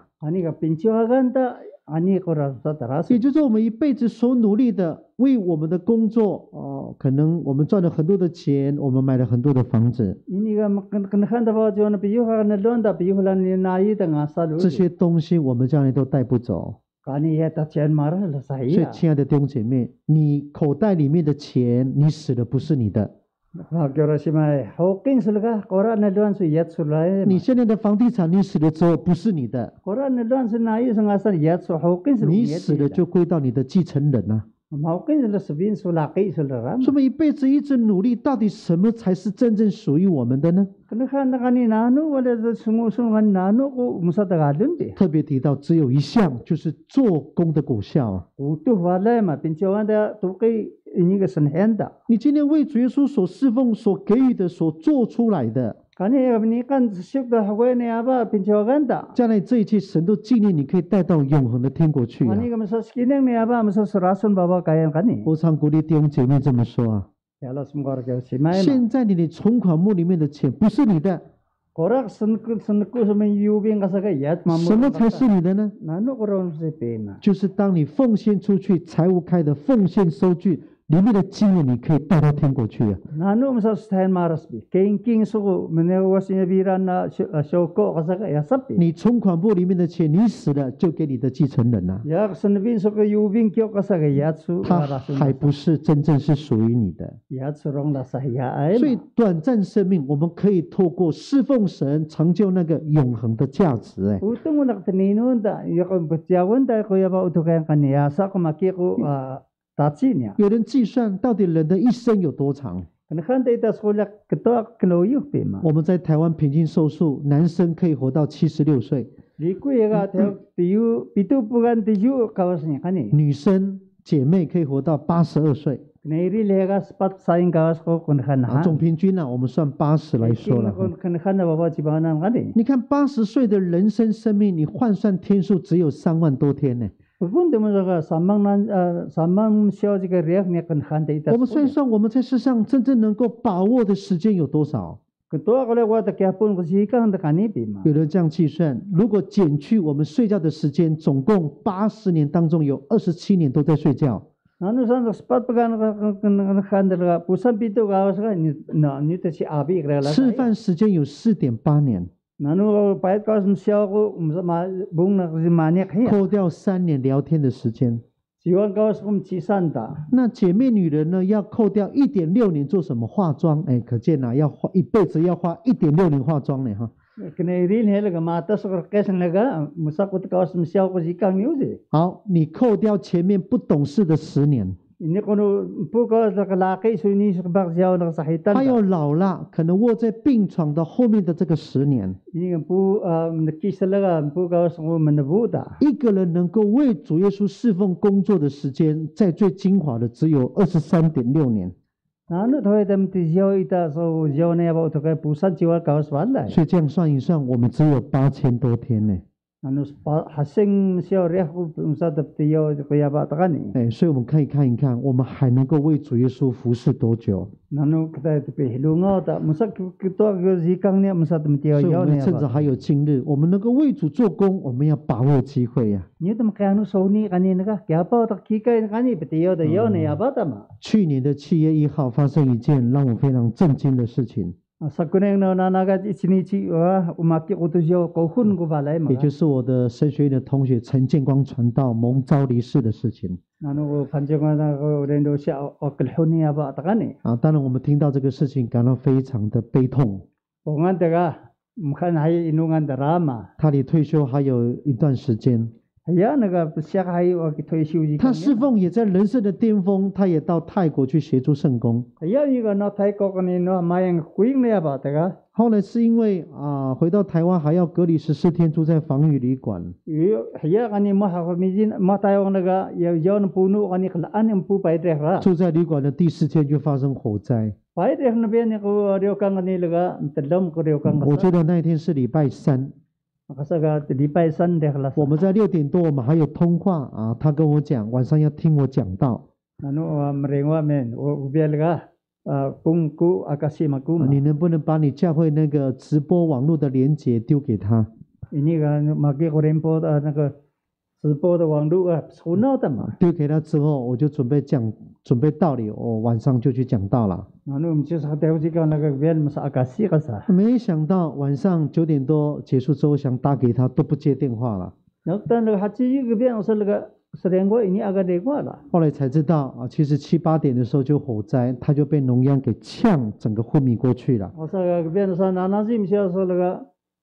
也就是我们一辈子所努力的，为我们的工作可能我们赚了很多的钱，我们买了很多的房子，这些东西我们将来都带不走。所以亲爱的弟兄姐妹，你口袋里面的钱，你死了不是你的。你现在的房地产，你死了之后不是你的，你死了就归到你的继承人啊。这么一辈子一直努力，到底什么才是真正属于我们的呢？特别提到只有一项，就是做工的果效你今天为主耶稣所侍奉、所给予的、所做出来的， Kani ni kan syuk da hagwe ni aba pinchoganda. 将来这一切神都纪念你，可以带到永恒的天国去啊！ Kani ka masas kineng ni aba masas rasun baba kayan kani. 我常鼓励弟兄姐妹这么说啊： Yala sumkar ke simay ma. 现在你的存款目里面的钱不是你的， Korak sunku sumay yubing kasaka yat mamu. 什么才是你的呢？ Nano koron se pema. 就是当你奉献出去，财务开的奉献收据里面的金额，你可以带到天国去啊！ Nano masas tahan maras bi. King suku menewas niya biran na syoko kasaka yasap bi. 你存款簿里面的钱，你死了就给你的继承人了、 Yak sunbin suku yubing kyo kasaka yatsu 他 rasun. 还不是真正是属于你的。 Yatsu rong la sahya 所以 ay. 短暂生命，我们可以透过侍奉神，成就那个永恒的价值。哎， Utong mo nakatininon da. Yakong butyawan da kuya ba utukayan kaniya sa kumaki ko tatsi niya. 有人计算到底人的一生有多长？ Kanahan da ita skulak ketoak kloyuh pema. 我们在台湾平均寿数，男生可以活到76岁， Liku yaga teo tiyu pitu pugan tiyu kawas niya kani. 女生姐妹可以活到82岁。 Nairi lega spat saing kawas ko kanahan 啊， ha. 总平均呢、我们算80来说了。 Kanahan na baba chibangan kani. 你看80岁的人生生命，你换算天数只有3万多天呢。 Pagpunta mo sa samang siya jiga riyak niya kanahan da ita. 我们算一算，我们在世上真正能够把握的时间有多少？ Ketua kalau wata kiapun kusikang da kani pema. 有人这样计算，如果减去我们睡觉的时间，总共80年当中有27年都在睡觉。 Ano sa spat pagan kanahan da pusan pitu kawas ka ni ta si abi krala. 吃饭时间有4.8年， Nanu pahit kawas siya ko bung na kasi maniak hiya. 扣掉3年聊天的时间。 Siwan kawas kum cisanta. 那姐妹女人呢，要扣掉1.6年做什么化妆？哎，可见啊，要花一辈子要花1.6年化妆呢哈。 Kena irin helaga mata sa kesan laga musakut kawas siya ko sikang news eh. 好，你扣掉前面不懂事的10年， Ini kono po kawas na kalaki suni sa kabak siya na kasahitan. 还有老了可能卧在病床的后面的这个10年， Ini nga po nakisalaga po kawas ko manabuta. 一个人能够为主耶稣侍奉工作的时间，在最精华的只有23.6年。 Ano thoy tam ti siya ita so siya na yaba uto kay pusan siya kawas wala. 所以这样算一算，我们只有8000多天呢。 Ano hasing siya riyak ko sa taptiyo kaya ba takani. 哎，所以我们可以看一看，我们还能够为主耶稣服侍多久？ Nano kita tipe hilunga ta musak kito sikang niya musat mtiyo 所以我 yaw 们 niya 趁着 ba. 还有今日，我们能够为主做工，我们要把握机会呀、 Niyo tam kaya no soni kanina ka kaya pa ta kikay kani ptiyo da yaw niya ba tama. 去年的7月1号发生一件让我非常震惊的事情， Sa kuneng no nanagat isinichi wa umaki ko to siya ko hun ko balay 也 mga. 就是我的神学院的同学陈建光传道蒙召离世的事情 Nano ko panjang na ko rendo siya o kalhun niya ba takani. 啊。当然，我们听到这个事情感到非常的悲痛。 Pungan taga mukhan hay inungan drama. 他离退休还有一段时间， Haya naga siya hay o kitoy siya 他侍奉也在人生的巅峰，他也到泰国去协助圣工。 Haya ni ka no tay ko kanino mayang kuing niya ba taga. 后来是因为回到台湾还要隔离14天，住在防疫旅馆， Haya kani mo ha mijin mo tayo naga yaw na puno kani kalaan yung pu paidreh ra. 住在旅馆的第4天就发生火灾。 Paidreh na biyan ko reo kang kani laga tadam ko reo kang 我觉得那一天是礼拜3， kasaga lipay san deh las. 我们在6点多，我们还有通话啊，他跟我讲晚上要听我讲道， Ano merengwa men o biya laga kung ku akasi makuma. 你能不能把你教会那个直播网络的连结丢给他？ Ini ka magi ko rin po naga sipo da wangdu ka suno tama. 丢给他之后，我就准备道理，我晚上就去讲道了。 Ano msi sa tayo jika naga biya masa akasi kasa. 没想到晚上9点多结束之后，想打给他都不接电话了。 Naktan laga hachi ka biya sa laga serengwa ini aga degwa la. 后来才知道其实7、8点的时候就火灾，他就被浓烟给呛，整个昏迷过去了。 Asa ka biya sa nanazim siya sa laga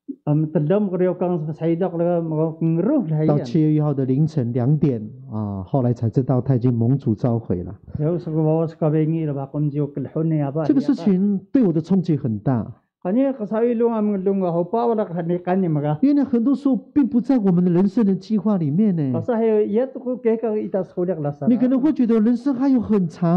tadam ko reo kang sa saidak laga ngruh 到 lahiyan. 7月1号的凌晨2点后来才知道他已经蒙主召回了。 Yaw sa bawas ka bengi la bakon jiyo kalhun niya ba. 这个事情对我的冲击很大， Kanya kasawi lunga mga lunga hopa wala kanya maga. 因为很多时候并不在我们的人生的计划里面呢。 Kasahi yat ko kaya ka itas kulik lasa. 你可能会觉得人生还有很长，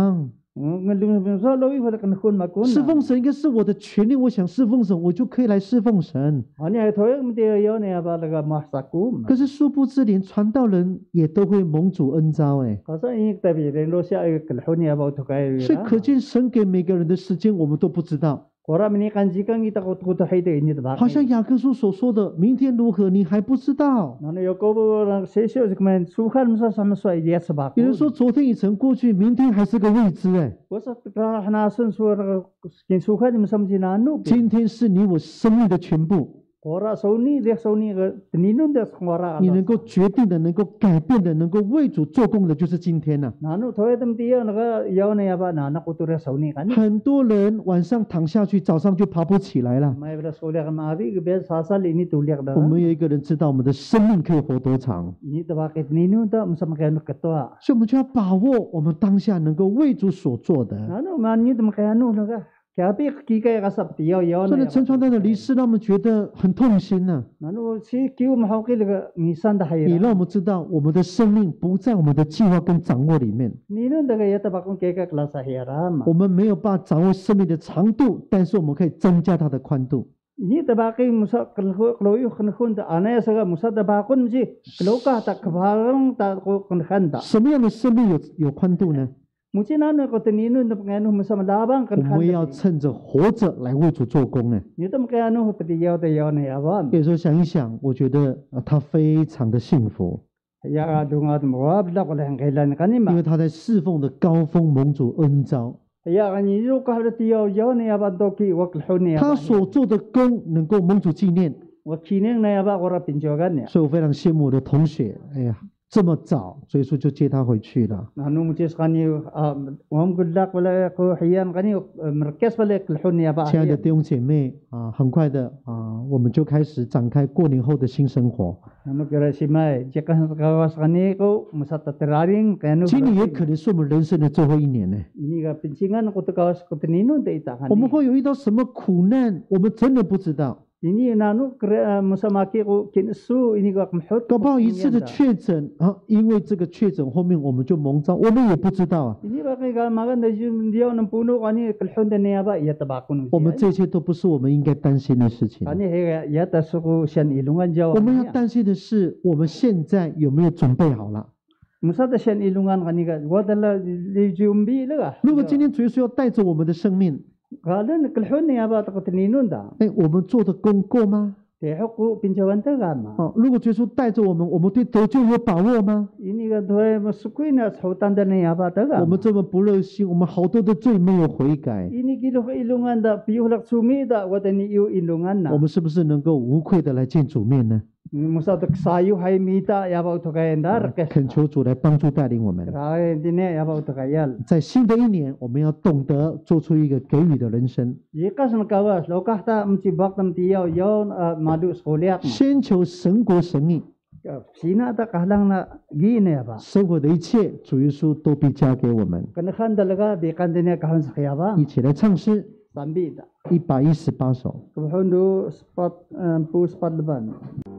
Ngalung lowi wala kan khun makun. 侍奉神应该是我的权利，我想侍奉神，我就可以来侍奉神。 Ani ay thoy mti yo ne aba laga mahsakum. 可是殊不知，连传道人也都会蒙主恩召，哎， Kasa ini tabi relo siya ay kalhuni aba utukay 所以 wira. 可见神给每个人的时间，我们都不知道。 Kora mini kanjikang ita kutu hayde ini tabak. 好像雅各书所说的，明天如何，你还不知道。 Nano Yakobo lang sesyo sikman sukan sa sama iya sabak. 有人说昨天已曾过去，明天还是个未知，哎， Wasa hanasun suara kin sukan im sam sinanu. 今天是你我生命的全部。 Kora sauni dek sauni ke teninun dek kora. 你能够决定的、能够改变的、能够为主做工的，就是今天呐、 Nano thoy tam tiyo naga yaw na yaba nana kutura sauni kan. 很多人晚上躺下去，早上就爬不起来了。 May bela solya kan maabi ke bes sasal ini tuliak 我 da. 们有一个人知道我们的生命可以活多长， Ini tabakit teninun da masam kayano ketua. 所以我们就要把握我们当下能够为主所做的。 Nano manyi tam kayano naga. Kaya pi kikay kasap tiyaw yaw 虽 na 然陈 yaba. 传道的离世让我们觉得很痛心呐、 Nano si kiu mahawki laga misan da 也 hayra. 让我们知道我们的生命不在我们的计划跟掌握里面， Ninun daga yata bakong keka klasa hayra ma. 我们没有办法掌握生命的长度，但是我们可以增加它的宽度。 Ini tabaki musa kloyu khnkhun da anaya saga musa tabakun ji kloka ta khabarang ta ko khnkhanda. 什么样的生命有宽度呢？ Mucina ko tininu na pangano musa malabang 我们要 khnkhanda. 趁着活着来为主做工呢。 Ni tam kayano pati yaw da yaw na yawan. 有时候想一想，我觉得他非常的幸福， Ya dunga mwab la ko lang kailan 因 kanima. 为他在侍奉的高峰蒙主恩召， Ya kanyi yu ka hada tiyaw yaw na yaban doki wa klhuni 他 yaban. 所做的工能够蒙主纪念， Wa kineng na yaba ko ra pinjogan ya. 所以我非常羡慕我的同学。哎呀，这么早，所以说就接他回去了。 Nanu mucis kanyi wam gulak wala ko hiyan kanyi merkes wala klhuni yaba. 亲爱的弟兄姐妹啊，很快的啊，我们就开始展开过年后的新生活。 Ano kira si Mai, jika kawas kani ko musata teraring kanu. 今年也可能是我们人生的最后一年呢。 Ini ka pincingan ko to kawas ko tininu de ita 我们 kani. 会有遇到什么苦难，我们真的不知道。 Ini nanu musamaki ko kinsu ini ko mhut. 搞不好一次的确诊啊，因为这个确诊后面我们就蒙召，我们也不知道啊。 Ini ba kay magan da jum diaw ng puno kani kalhon da niya ba iya tabakon. 我们这一切都不是我们应该担心的事情。 Kani he iya tasuko siyan ilungan jaw. 我们要担心的是，我们现在有没有准备好了？ Musata siyan ilungan kani ka wadala di jumbi la. 如果今天主耶稣要带走我们的生命， Kalan kalhon niya ba ta ko tininun da. 哎，我们做的功够吗？ Tehok ko pinjawan ta gama. 哦，如果主耶稣带着我们，我们对得救有把握吗？ Ini ka thoy masukoy na sautan da niya ba ta 我 gama. 们这么不热心，我们好多的罪没有悔改， Ini kilo ka ilungan da piyulak sumi da wadani iyo ilungan 我 na. 们是不是能够无愧的来见主面呢？ Musa dak sayu hay mita yaba utokayan da rekes. 恳求主来帮助带领我们。 Kaya dine yaba utokayal. 在新的一年，我们要懂得做出一个给予的人生， Jikas na kawas lokah ta mcibak tam tiyaw yon madu skolyak. 先求神国神意， Sina ta kahlang na gine yaba. 生活的一切主耶稣都必加给我们。 Kanakan dalaga bikan dine kahan sa kayaba. 一起来唱诗 Sambi da. 118首。 Kuhundo spot pu spot laban.